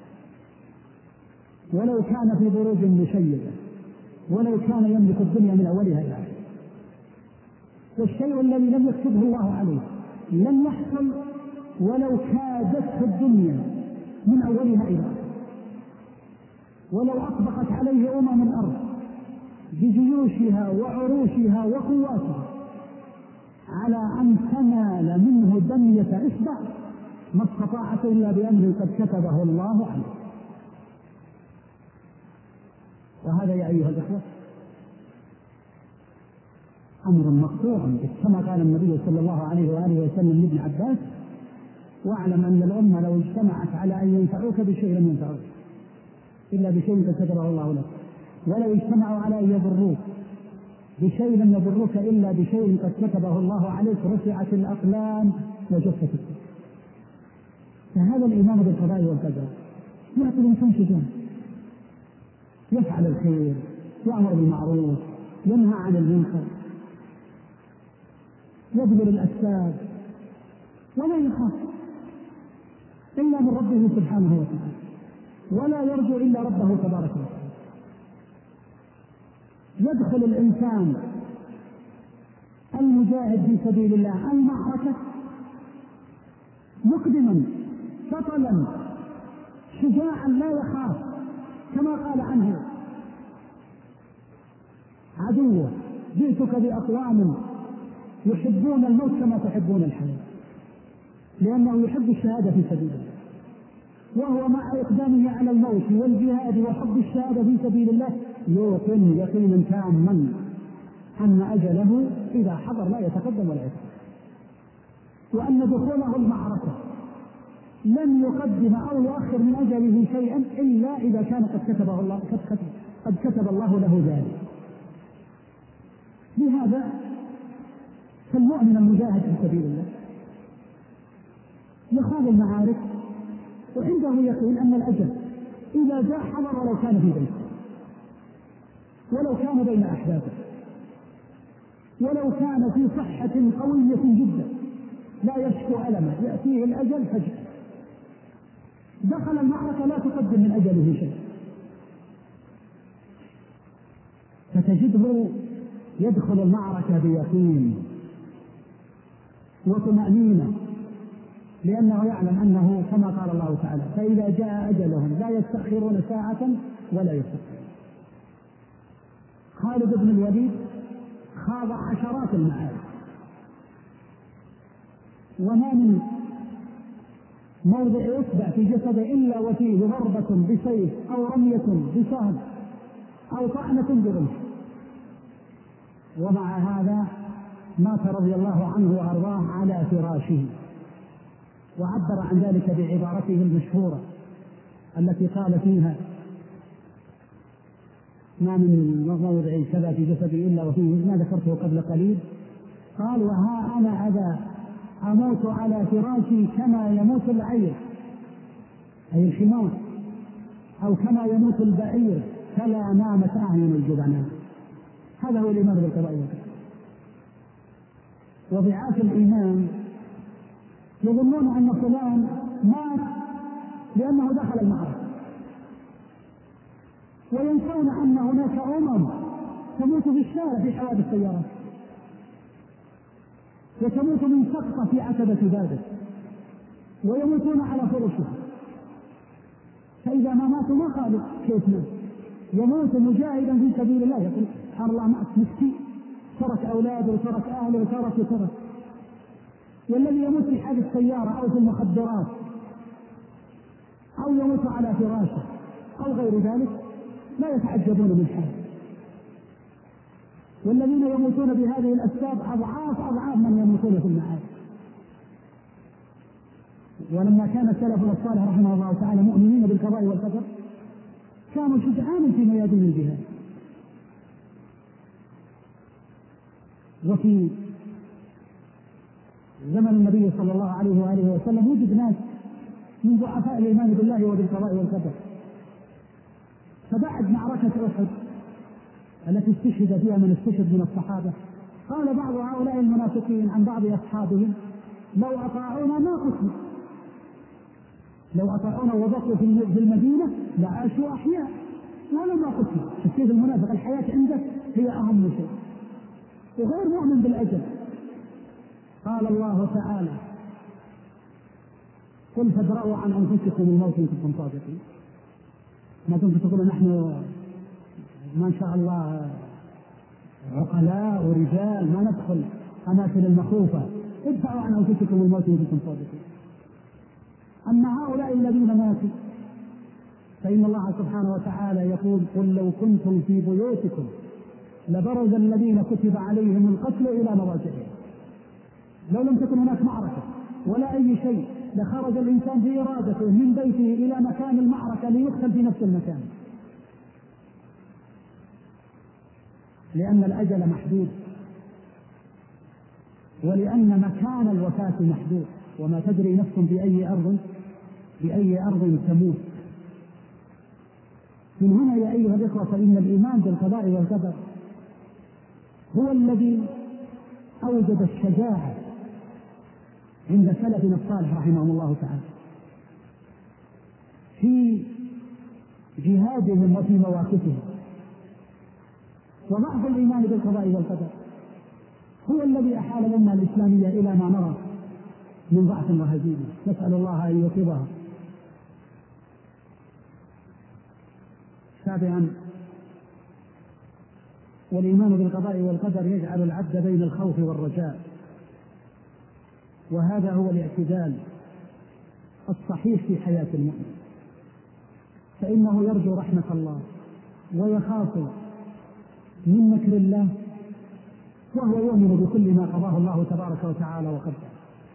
ولو كان في بروج مشيدة، ولو كان يملك الدنيا من أولها إلى آخرها. والشيء الذي لم يكتبه الله عليه لن يحصل ولو كادته الدنيا من أولها إلى آخرها، ولو أطبقت عليه الأرض بجيوشها وعروشها وقواتها على أن تنال منه دنية إصبع ما استطاعت إلا بأمر قد كتبه الله عليه. وهذا يا أيها الأخوة أمر مقطوع، كما قال النبي صلى الله عليه وآله وسلم لابن عباس: واعلم أن الأمة لو اجتمعت على أن ينفعوك بشيء لم ينفعوك إلا بشيء قد كتبه الله لك، ولو اجتمعوا على أن يضروك بشيء لم يضروك إلا بشيء قد كتبه الله عليك، رفعت الأقلام وجفت الكتب. فهذا الإيمان بالقضاء والقدر يعطي الإنسان شجاعة، يفعل الخير، يأمر بالمعروف، ينهى عن المنكر، يبذل الأسباب، ولا يخاف إلا من ربه سبحانه وتعالى، ولا يرجو إلا ربه تبارك وتعالى. يدخل الإنسان المجاهد في سبيل الله المعركة مقدما بطلا شجاعا لا يخاف، كما قال عنه عدوه جئتك بأقوام يحبون الموت كما تحبون الحياة، لأنه يحب الشهادة في سبيل الله، وهو مع إقدامه على الموت والجهاد وحب الشهادة في سبيل الله يوقن يقينا تاما أن أجله إذا حضر لا يتقدم ولا يتأخر، وأن دخوله المعركة لن يقدم أو يؤخر من أجله شيئا إلا إذا كان قد كتب الله له ذلك. لهذا فالمؤمن المجاهد في سبيل الله يخوض المعارك وعنده يقين أن الأجل إذا جاء حضر، ولو كان في بيته، ولو كان بين أحبابه، ولو كان في صحة قوية جدا لا يشكو ألمه، يأتيه الأجل فجأة، دخل المعركة لا تقدم من أجله شيء، فتجده يدخل المعركة بيقين وطمأنينة، لأنه يعلم أنه كما قال الله تعالى: فإذا جاء أجلهم لا يستأخرون ساعة ولا يستقدمون. خالد بن الوليد خاض عشرات المعارك، وما من موضع يتبع في جسده إلا وفيه ضربة بسيف أو رمية بسهم أو طعنة برمح، ومع هذا مات رضي الله عنه وأرضاه على فراشه، وعبر عن ذلك بعبارته المشهورة التي قال فيها: ما من موضع كذا في جسدي إلا وفيه ما ذكرته قبل قليل، قال: وها أنا أذا أموت على فراشي كما يموت العير أي الحمار، أو كما يموت البعير، فلا نامت أعين الجبناء. هذا هو الإيمان بالقضاء والقدر. وضعاف الإيمان يظنون أن فلان مات لأنه دخل المعركة، وينسون أن هناك تموت في الشارع في حوادث السيارات، وتموت من سقطة في عتبة بابه، ويموتون على فرشهم. فإذا ما ماتوا ما قالوا كيف مات، يموت مجاهدا في سبيل الله، يقول سبحان الله مات مسكين، ترك أولاده وترك أهله وترك. والذي يموت في حادث سيارة أو في المخدرات أو يموت على فراشه أو غير ذلك لا يتعجبون من حاله. والذين يموتون بهذه الأسباب أضعاف من يموتون في المعارك. ولما كان سلفنا الصالح رحمه الله تعالى مؤمنين بالقضاء والقدر كانوا شجعانا في ميادين الجهاد. وفي زمن النبي صلى الله عليه وآله وسلم وجد ناس من ضعفاء الإيمان بالله وبالقضاء والقدر، فبعد معركة أحد التي استشهد فيها من استشهد من الصحابة قال بعض هؤلاء المنافقين عن بعض أصحابهم: لو أطاعونا ما قتلوا، لو أطاعونا وبقوا في المدينة لعاشوا أحياء ولما قتلوا. كيف المنافق الحياة عندك هي أهم شيء، وغير مؤمن بالأجل. قال الله تعالى: قل فادرؤوا عن أنفسكم الموت إن كنتم صادقين. ما كنتم تقولون نحن ما شاء الله عقلاء ورجال ما ندخل أماكن المخوفة، ادفعوا عن أنفسكم الموت إن كنتم صادقين. أما هؤلاء الذين ماتوا فإن الله سبحانه وتعالى يقول: قل لو كنتم في بيوتكم لبرز الذين كتب عليهم القتل إلى مضاجعهم. لو لم تكن هناك معركة ولا أي شيء لخرج الإنسان بإرادته من بيته إلى مكان المعركة ليقتل في نفس المكان، لأن الأجل محدود، ولأن مكان الوفاة محدود، وما تدري نفس بأي أرض تموت. من هنا يا أيها الإخوة فإن الإيمان بالقضاء والقدر هو الذي أوجد الشجاعة عند سلفنا الصالح رحمهم الله تعالى في جهادهم وفي مواقفهم. وضعف الإيمان بالقضاء والقدر هو الذي أحال الأمة الإسلامية إلى ما نرى من ضعف وهزيمة، نسأل الله أن يوقظها. سابعا والإيمان بالقضاء والقدر يجعل العبد بين الخوف والرجاء، وهذا هو الاعتدال الصحيح في حياة المؤمن، فإنه يرجو رحمة الله ويخاف من مكر الله، وهو يؤمن بكل ما قضاه الله تبارك وتعالى وقدره.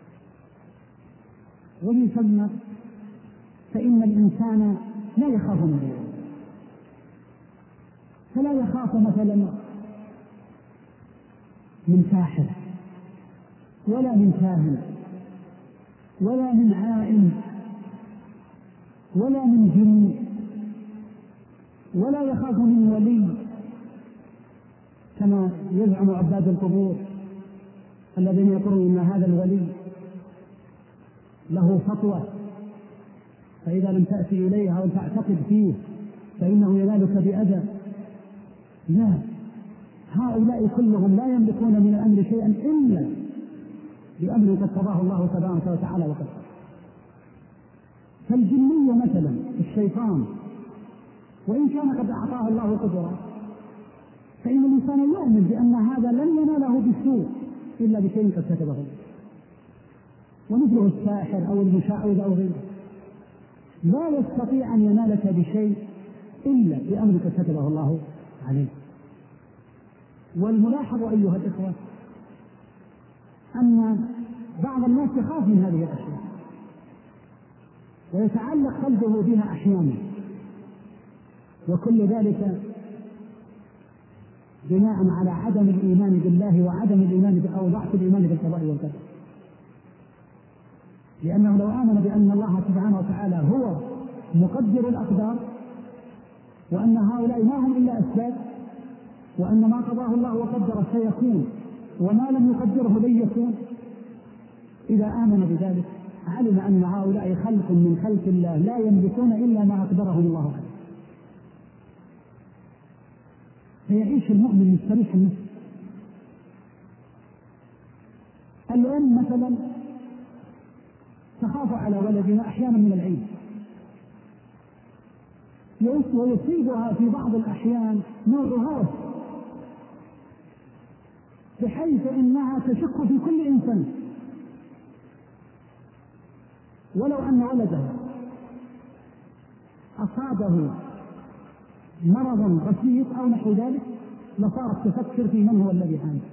ومن ثم فإن الإنسان لا يخاف من غيره، فلا يخاف مثلا من ساحر ولا من كاهن ولا من عائن ولا من جن، ولا يخاف من ولي كما يزعم عباد القبور الذين يقولون ان هذا الولي له سطوة، فإذا لم تأتي إليه أو تعتقد فيه فإنه ينالك بأذى. لا، هؤلاء كلهم لا يملكون من الأمر شيئا إلا بأمر قد قضاه الله تبارك وتعالى وقدره. فالجني مثلا الشيطان وإن كان قد أعطاه الله قدرة، فإن الإنسان يؤمن بأن هذا لن يناله بسوء إلا بشيء قد كتبه الله. ومثله الساحر أو المشعوذ أو غيره لا يستطيع أن ينالك بشيء إلا بأمر قد كتبه الله عليه. والملاحظ أيها الإخوة أن بعض الناس يخاف من هذه الأشياء ويتعلق قلبه بها أحيانا، وكل ذلك بناء على عدم الإيمان بالله وعدم الإيمان أو ضعف الإيمان بالقضاء والقدر. لأنه لو آمن بأن الله سبحانه وتعالى هو مقدر الأقدار، وأن هؤلاء ما هم إلا أسباب، وأن ما قضاه الله وقدر سيكون وما لم يقدره لن يكون، إذا آمن بذلك علم أن هؤلاء خلق من خلق الله لا يملكون إلا ما أقدرهم الله عليه، فيعيش المؤمن مستريح النفس. الأم مثلا تخاف على ولدها أحيانا من العين، ويصيبها في بعض الأحيان نوع هوس بحيث إنها تشك في كل إنسان، ولو أن ولدها أصابه مرضا بسيط أو نحو ذلك لصارت تفكر في من هو الذي عانى.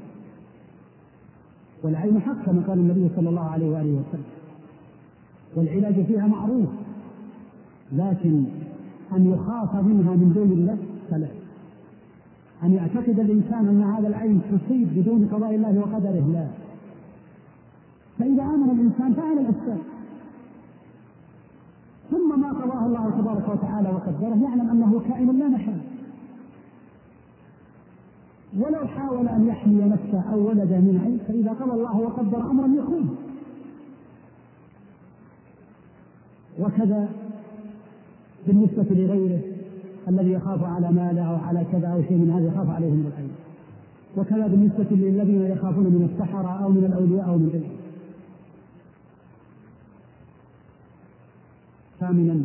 والعين حق كما قال النبي صلى الله عليه وآله وسلم، والعلاج فيها معروف، لكن أن يخاف منها من دون الله فلا. أن يعتقد الإنسان أن هذا العين تصيب بدون قضاء الله وقدره لا. فإذا آمن الإنسان فعل الأسباب ثم ما قضاه الله تبارك وتعالى وقدره يعلم أنه كائن لا محال، ولو حاول أن يحمي نفسه أو ولده من عين فإذا قضى الله وقدر أمرا يكون. وكذا بالنسبة لغيره الذي يخاف على ماله أو على كذا أو شيء من هذا يخاف عليه من العين، وكذا بالنسبة للذين يخافون من السحرة أو من الأولياء أو من غيرهم. ثامنا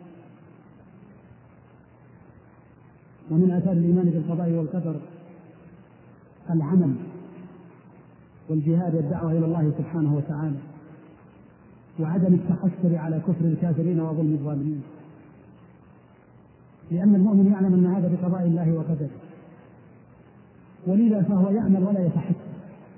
ومن آثار الإيمان بالقضاء والقدر العمل والجهاد والدعوة إلى الله سبحانه وتعالى، وعدم التحسر على كفر الكافرين وظلم الظالمين، لأن المؤمن يعلم أن هذا بقضاء الله وقدره، ولذا فهو يعمل ولا يتحسر،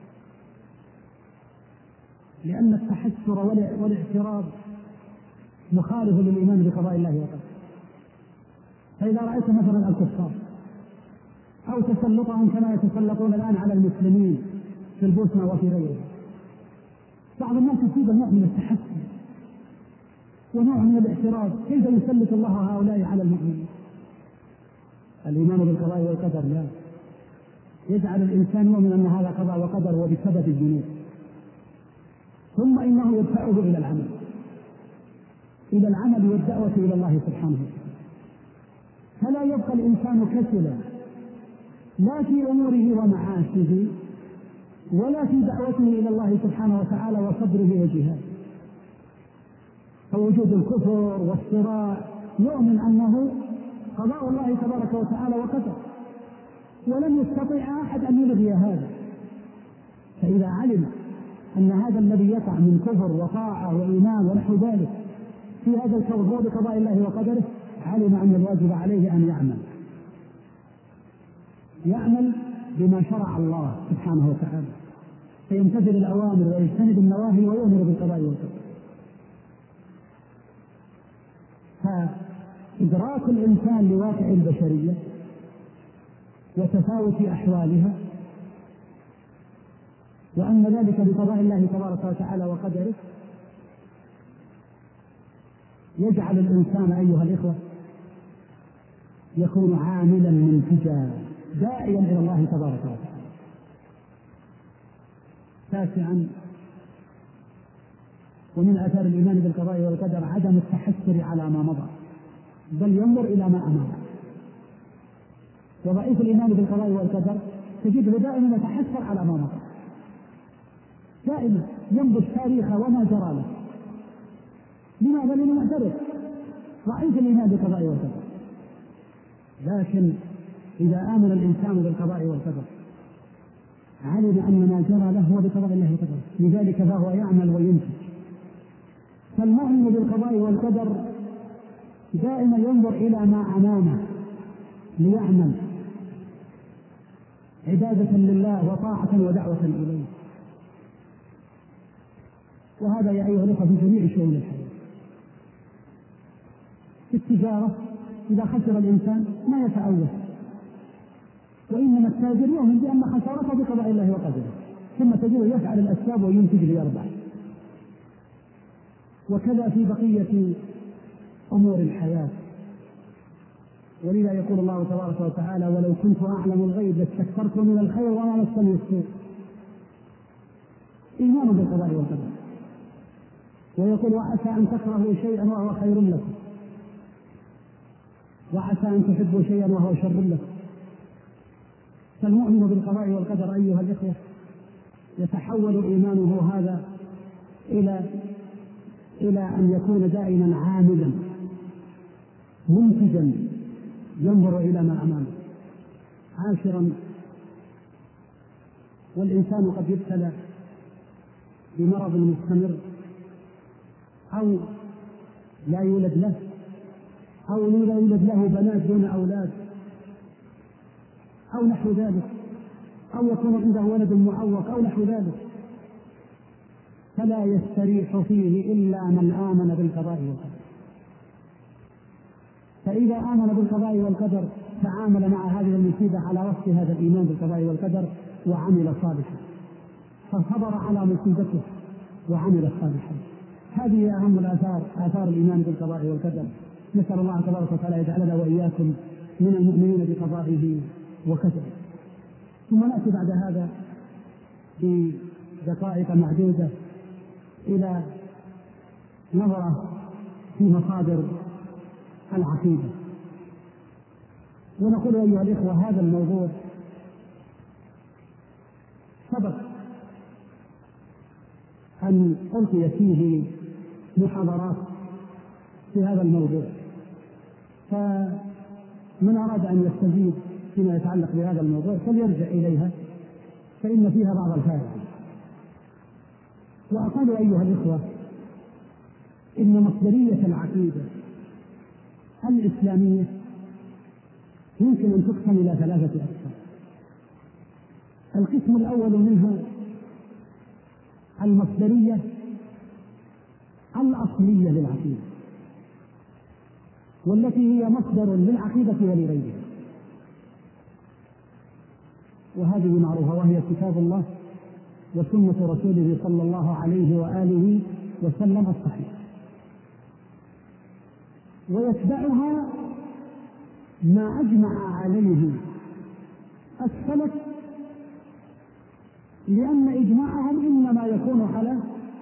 لأن التحسر والاعتراض مخالف للإيمان بقضاء الله وقدره. فإذا رأيت مثلا الكفار أو تسلطهم كما يتسلطون الآن على المسلمين في البوسنة وفي غيرها، بعض الناس يصيب المؤمن التحسر ونوع من الاعتراض، كيف يسلط الله هؤلاء على المؤمنين؟ الإيمان بالقضاء والقدر لا يجعل الإنسان يؤمن أن هذا قضاء وقدر وبسبب الذنوب، ثم إنه يدفعه إلى العمل والدعوة إلى الله سبحانه وتعالى، فلا يبقى الإنسان كسلا لا في أموره ومعاشه ولا في دعوته إلى الله سبحانه وتعالى وصبره وجهاده. فوجود الكفر والصراع يؤمن أنه قضاء الله تبارك وتعالى وقدر، ولم يستطع أحد أن يلغي هذا. فإذا علم أن هذا الذي يقع من كفر وطاعة وإيمان ونحو ذلك في هذا الكون هو بقضاء الله وقدره، علم أن الواجب عليه أن يعمل بما شرع الله سبحانه وتعالى، فيمتثل الأوامر ويجتنب النواهي ويؤمر بالقضاء والقدر. فإدراك الإنسان لواقع البشرية وتفاوت أحوالها، وأن ذلك بقضاء الله تبارك وتعالى وقدره، يجعل الإنسان أيها الإخوة يكون عاملا منتجا داعيا إلى الله تبارك وتعالى. تاسعا، ومن آثار الإيمان بالقضاء والقدر عدم التحسر على ما مضى، بل ينظر إلى ما أمامه. وضعيف الإيمان بالقضاء والقدر تجده دائما يتحسر على ما مضى، دائما ينبش تاريخه وما جرى له. لماذا؟ لأنه معترف، ضعيف الإيمان بالقضاء والقدر. لكن إذا آمن الإنسان بالقضاء والقدر علم أن ما جرى له هو بقضاء الله وقدره، لذلك فهو يعمل وينتج. فالمؤمن بالقضاء والقدر دائما ينظر إلى ما أمامه ليعمل عبادة لله وطاعة ودعوة إليه. وهذا يا أيها الأخوة في جميع شؤون الحياة. في التجارة إذا خسر الإنسان ما يتأوه، وإنما التاجر يؤمن بأن خسارته بقضاء الله وقدره، ثم تجده يفعل الأسباب وينتج ليربح. وكذا في بقية أمور الحياة. ولذا يقول الله تبارك وتعالى: ولو كنت أعلم الغيب لاستكثرت من الخير وما مسني السوء. إيمان بالقضاء والقدر. ويقول: وعسى أن تكرهوا شيئا وهو خير لكم، وعسى أن تحبوا شيئا وهو شر لكم. فالمؤمن بالقضاء والقدر أيها الإخوة يتحول إيمانه هذا إلى أن يكون دائما عاملا منتجا ينظر إلى ما أمامه. عاشرا، والإنسان قد يبتلى بمرض مستمر، أو لا يولد له، أو لا يولد له بنات دون أولاد، أو نحو ذلك، أو يكون عنده ولد معوق أو نحو ذلك، فلا يستريح فيه إلا من آمن بالقضاء والقدر. فإذا آمن بالقضاء والقدر تعامل مع هذه المصيبة على وفق هذا الإيمان بالقضاء والقدر وعمل صالحا، فصبر على مصيبته وعمل صالحا. هذه أهم آثار الإيمان بالقضاء والقدر. نسأل الله تبارك وتعالى يجعلنا وإياكم من المؤمنين بقضائه وقدره. ثم نأتي بعد هذا بدقائق معدودة إلى نظرة في مصادر العقيدة. ونقول أيها الإخوة هذا الموضوع سبق أن ألقي فيه محاضرات في هذا الموضوع، فمن أراد أن يستزيد فيما يتعلق بهذا الموضوع فليرجع إليها، فإن فيها بعض الفائدة. وأقول أيها الإخوة إن مصدرية العقيدة الإسلامية يمكن أن تقسم إلى ثلاثة أقسام. القسم الأول منها المصدرية الأصلية للعقيدة، والتي هي مصدر للعقيدة ولغيرها، وهذه معروفة، وهي كتاب الله وسنة رسوله صلى الله عليه وآله وسلم الصحيح. ويتبعها ما أجمع عليه السلف، لأن إجماعهم إنما يكون على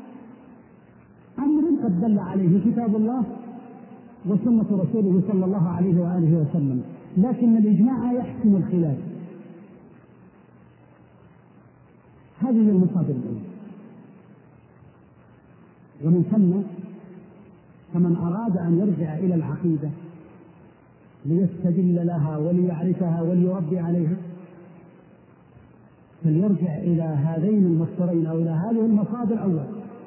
أمر قد دل عليه كتاب الله وسنة رسوله صلى الله عليه وآله وسلم، لكن الإجماع يحسم الخلاف. هذه المصادر الأولى. ومن ثم فمن أراد أن يرجع إلى العقيدة ليستدل لها وليعرفها وليربي عليها فليرجع إلى هذين المصدرين أو إلى هذه المصادر أولا.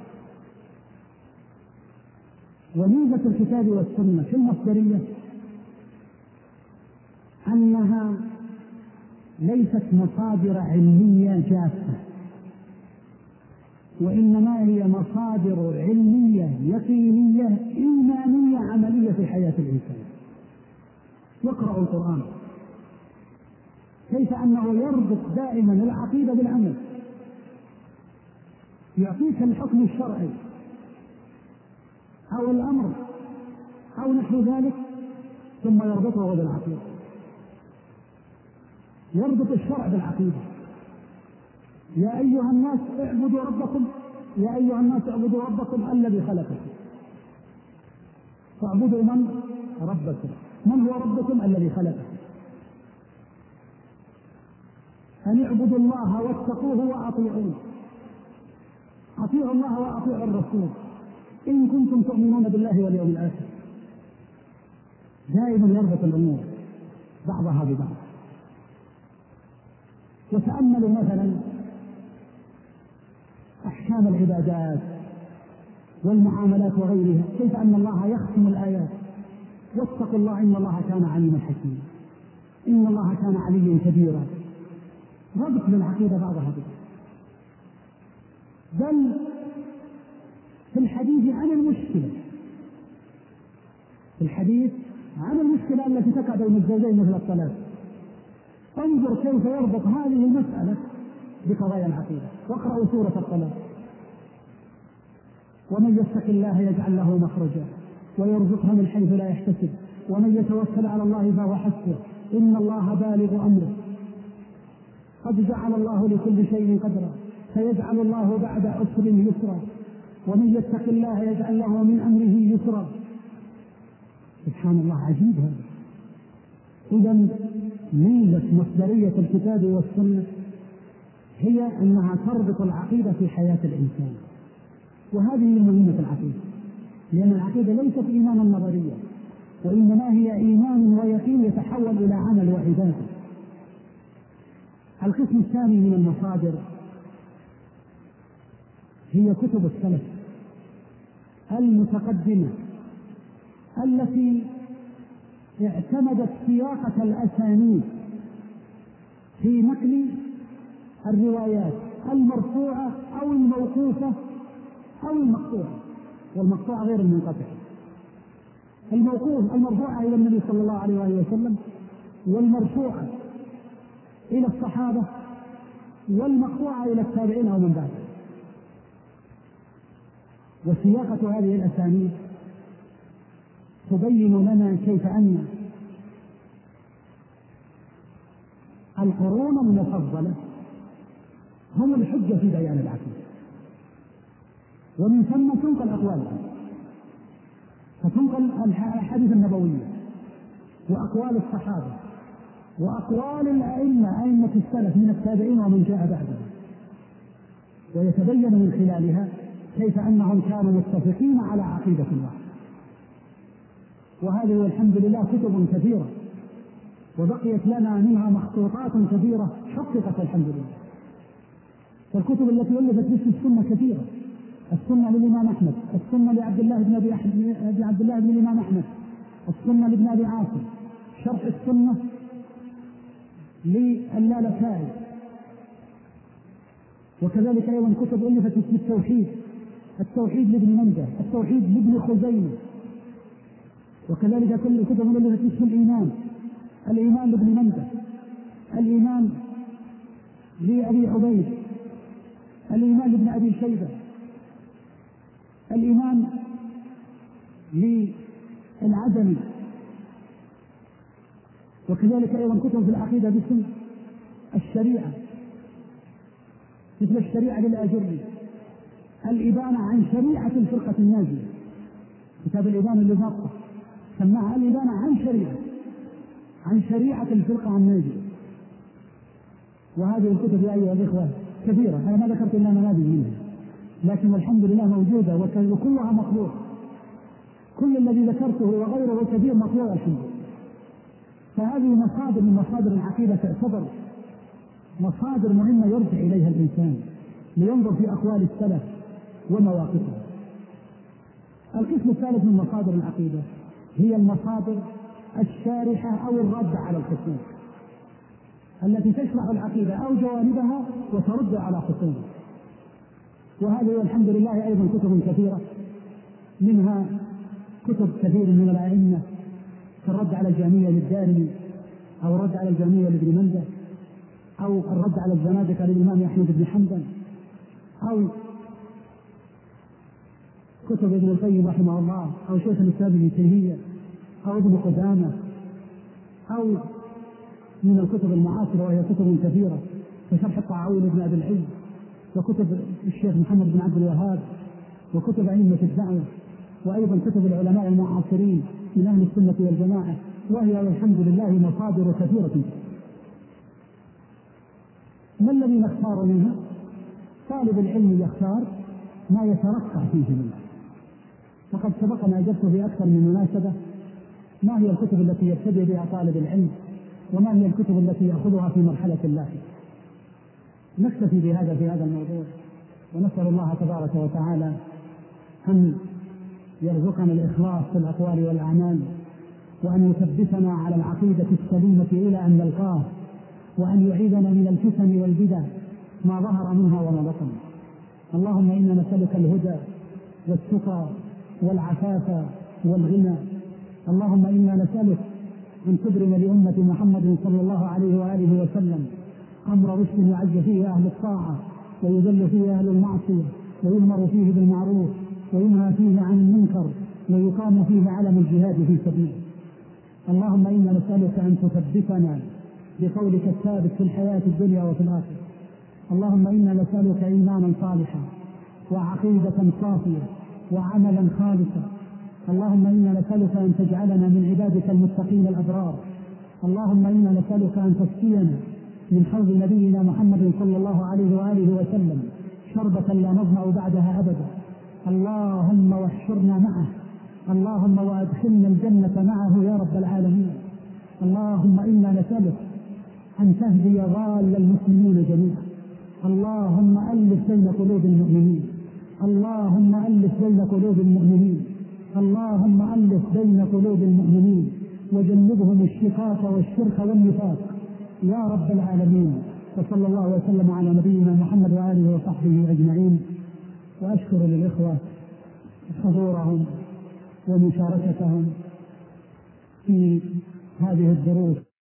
وميزة الكتاب والسنة في المصدرية أنها ليست مصادر علمية جافة، وإنما هي مصادر علمية يقينية إيمانية عملية في حياة الإنسان. يقرأ القرآن كيف أنه يربط دائما العقيدة بالعمل، يعطيك الحكم الشرعي أو الأمر أو نحو ذلك ثم يربطه بالعقيدة، يربط الشرع بالعقيدة. يا أيها الناس اعبدوا ربكم، يا أيها الناس اعبدوا ربكم الذي خلقكم، فاعبدوا من؟ ربكم. من هو ربكم؟ الذي خلقكم. أن اعبدوا الله واتقوه وأطيعوه، أطيعوا الله وأطيعوا الرسول إن كنتم تؤمنون بالله واليوم الآخر. دائما يربط الأمور بعضها ببعض. وتأملوا مثلا أحكام العبادات والمعاملات وغيرها، كيف أن الله يختم الآيات: واتقوا الله إن الله كان عليما حكيما، إن الله كان عليا كبيرا. ربط بالعقيدة بعضها ببعض. بل في الحديث عن المشكلة، في الحديث عن المشكلة التي تقع بين الزوجين مثل الطلاق، انظر كيف يربط هذه المسألة بقضايا العقيدة. واقرأوا سورة الطلاق: ومن يتق الله يجعل له مخرجا ويرزقه من حيث لا يحتسب ومن يتوكل على الله فهو حسبه إن الله بالغ أمره قد جعل الله لكل شيء قدرا فيجعل الله بعد عسر يسرا ومن يتق الله يجعل له من أمره يسرا. سبحان الله، عجيب هذا. إذن ميزة مصدرية الكتاب والسنة هي أنها تربط العقيدة في حياة الإنسان، وهذه مهمة العقيدة، لأن العقيدة ليست إيمانا نظريا، وإنما هي إيمان ويقين يتحول إلى عمل وعبادة. القسم الثاني من المصادر هي كتب السلف المتقدمة التي اعتمدت سياقة الأسانيد في نقل الروايات المرفوعة أو الموقوفة أو المقطوعة، والمقطوعة غير المنقطعة. المرفوعة إلى النبي صلى الله عليه وسلم، والمرفوعة إلى الصحابة، والمقطوعة إلى التابعين أو من بعد. وسياقة هذه الأسانيد تبين لنا كيف أن القرون المفضلة هم الحجة في بيان العقيدة، ومن ثم تنقل أقوالهم، فتنقل الأحاديث النبوية وأقوال الصحابة وأقوال أئمة السلف من التابعين ومن جاء بعدهم، ويتبين من خلالها كيف أنهم كانوا متفقين على عقيدة واحدة. وهذه والحمد لله كتب كثيرة، وبقيت لنا منها مخطوطات كثيرة حققت الحمد لله. فالكتب التي ألفت باسم السنة كثيرة: السنة للإمام أحمد، السنة لعبد الله بن أبي عبد الله بن الإمام أحمد، السنة لابن أبي عاصم، شرح السنة للالكائي، وكذلك أيضا كتب ألفت باسم التوحيد: التوحيد لابن مندة، التوحيد لابن خزيمة، وكذلك كل كتب ألفت باسم الإيمان: الإيمان لابن مندة، الإيمان لأبي عبيد، الإيمان لابن أبي شيبة، الإيمان للعدني، وكذلك أيضا كتب في العقيدة باسم الشريعة مثل الشريعة للآجري، الإبانة عن شريعة الفرقة الناجية، كتاب الإبانة للناطق سماها الإبانة عن شريعة الفرقة الناجية. وهذه الكتب يا أيها الإخوة كثيرة، أنا ما ذكرت إلا نماذج منها، لكن الحمد لله موجودة وكلها مطبوعة. كل الذي ذكرته وغيره كثير مطبوع الحمد لله. فهذه مصادر من مصادر العقيدة تعتبر مصادر مهمة يرجع إليها الإنسان لينظر في أقوال السلف ومواقفه. القسم الثالث من مصادر العقيدة هي المصادر الشارحة أو الرد على الخصوم، التي تشرح العقيدة أو جوانبها وترد على خصومها. وهذه الحمد لله أيضا كتب كثيرة، منها كتب كثير من الأئمة كالرد على الجهمية للدارمي، أو الرد على الجهمية لابن مندة، أو الرد على الزنادقة للإمام أحمد بن حنبل، أو كتب ابن القيم رحمه الله، أو شيخ الإسلام ابن تيمية، أو ابن قدامة، أو من الكتب المعاصرة وهي كتب كثيرة كشرح الطاعون ابن أبي العز، وكتب الشيخ محمد بن عبد الوهاب، وكتب أئمة الدعوة، وأيضا كتب العلماء المعاصرين من أهل السنة والجماعة، وهي الحمد لله مصادر كثيرة. ما الذي نختار منها؟ طالب العلم يختار ما يترقى فيه منه. وقد سبق ما أجبت في أكثر من مناسبة ما هي الكتب التي يبتدئ بها طالب العلم، وما هي الكتب التي يأخذها في مرحلة اللاحقة. نكتفي بهذا في هذا الموضوع، ونسأل الله تبارك وتعالى أن يرزقنا الإخلاص في الأقوال والأعمال، وأن يثبتنا على العقيدة السليمة إلى أن نلقاه، وأن يعيذنا من الفتن والبدع ما ظهر منها وما بطن. اللهم إنا نسألك الهدى والتقى والعفاف والغنى. اللهم إنا نسألك أن تبرم لأمة محمد صلى الله عليه وآله وسلم أمر رشد يعز فيه أهل الطاعة، ويذل فيه أهل المعصية، ويؤمر فيه بالمعروف، وينهى فيه عن المنكر، ويقام فيه علم الجهاد في سبيله. اللهم إنا نسألك أن تثبتنا بقولك الثابت في الحياة الدنيا وفي الآخرة. اللهم إنا نسألك إيمانا صالحا، وعقيدة صافية، وعملا خالصا. اللهم إنا نسألك أن تجعلنا من عبادك المتقين الأبرار. اللهم إنا نسألك أن تسقينا من حوض نبينا محمد صلى الله عليه وآله وسلم شربة لا نظمأ بعدها أبدا. اللهم واحشرنا معه، اللهم وأدخلنا الجنة معه يا رب العالمين. اللهم إنا نسألك أن تهدي ضال المسلمين جميعا. اللهم ألف بين قلوب المؤمنين، اللهم ألف بين قلوب المؤمنين، اللهم ألف بين قلوب المؤمنين، وجنبهم الشقاق والشرك والنفاق يا رب العالمين. وصلى الله وسلم على نبينا محمد وآله وصحبه أجمعين. وأشكر للإخوة حضورهم ومشاركتهم في هذه الدروس.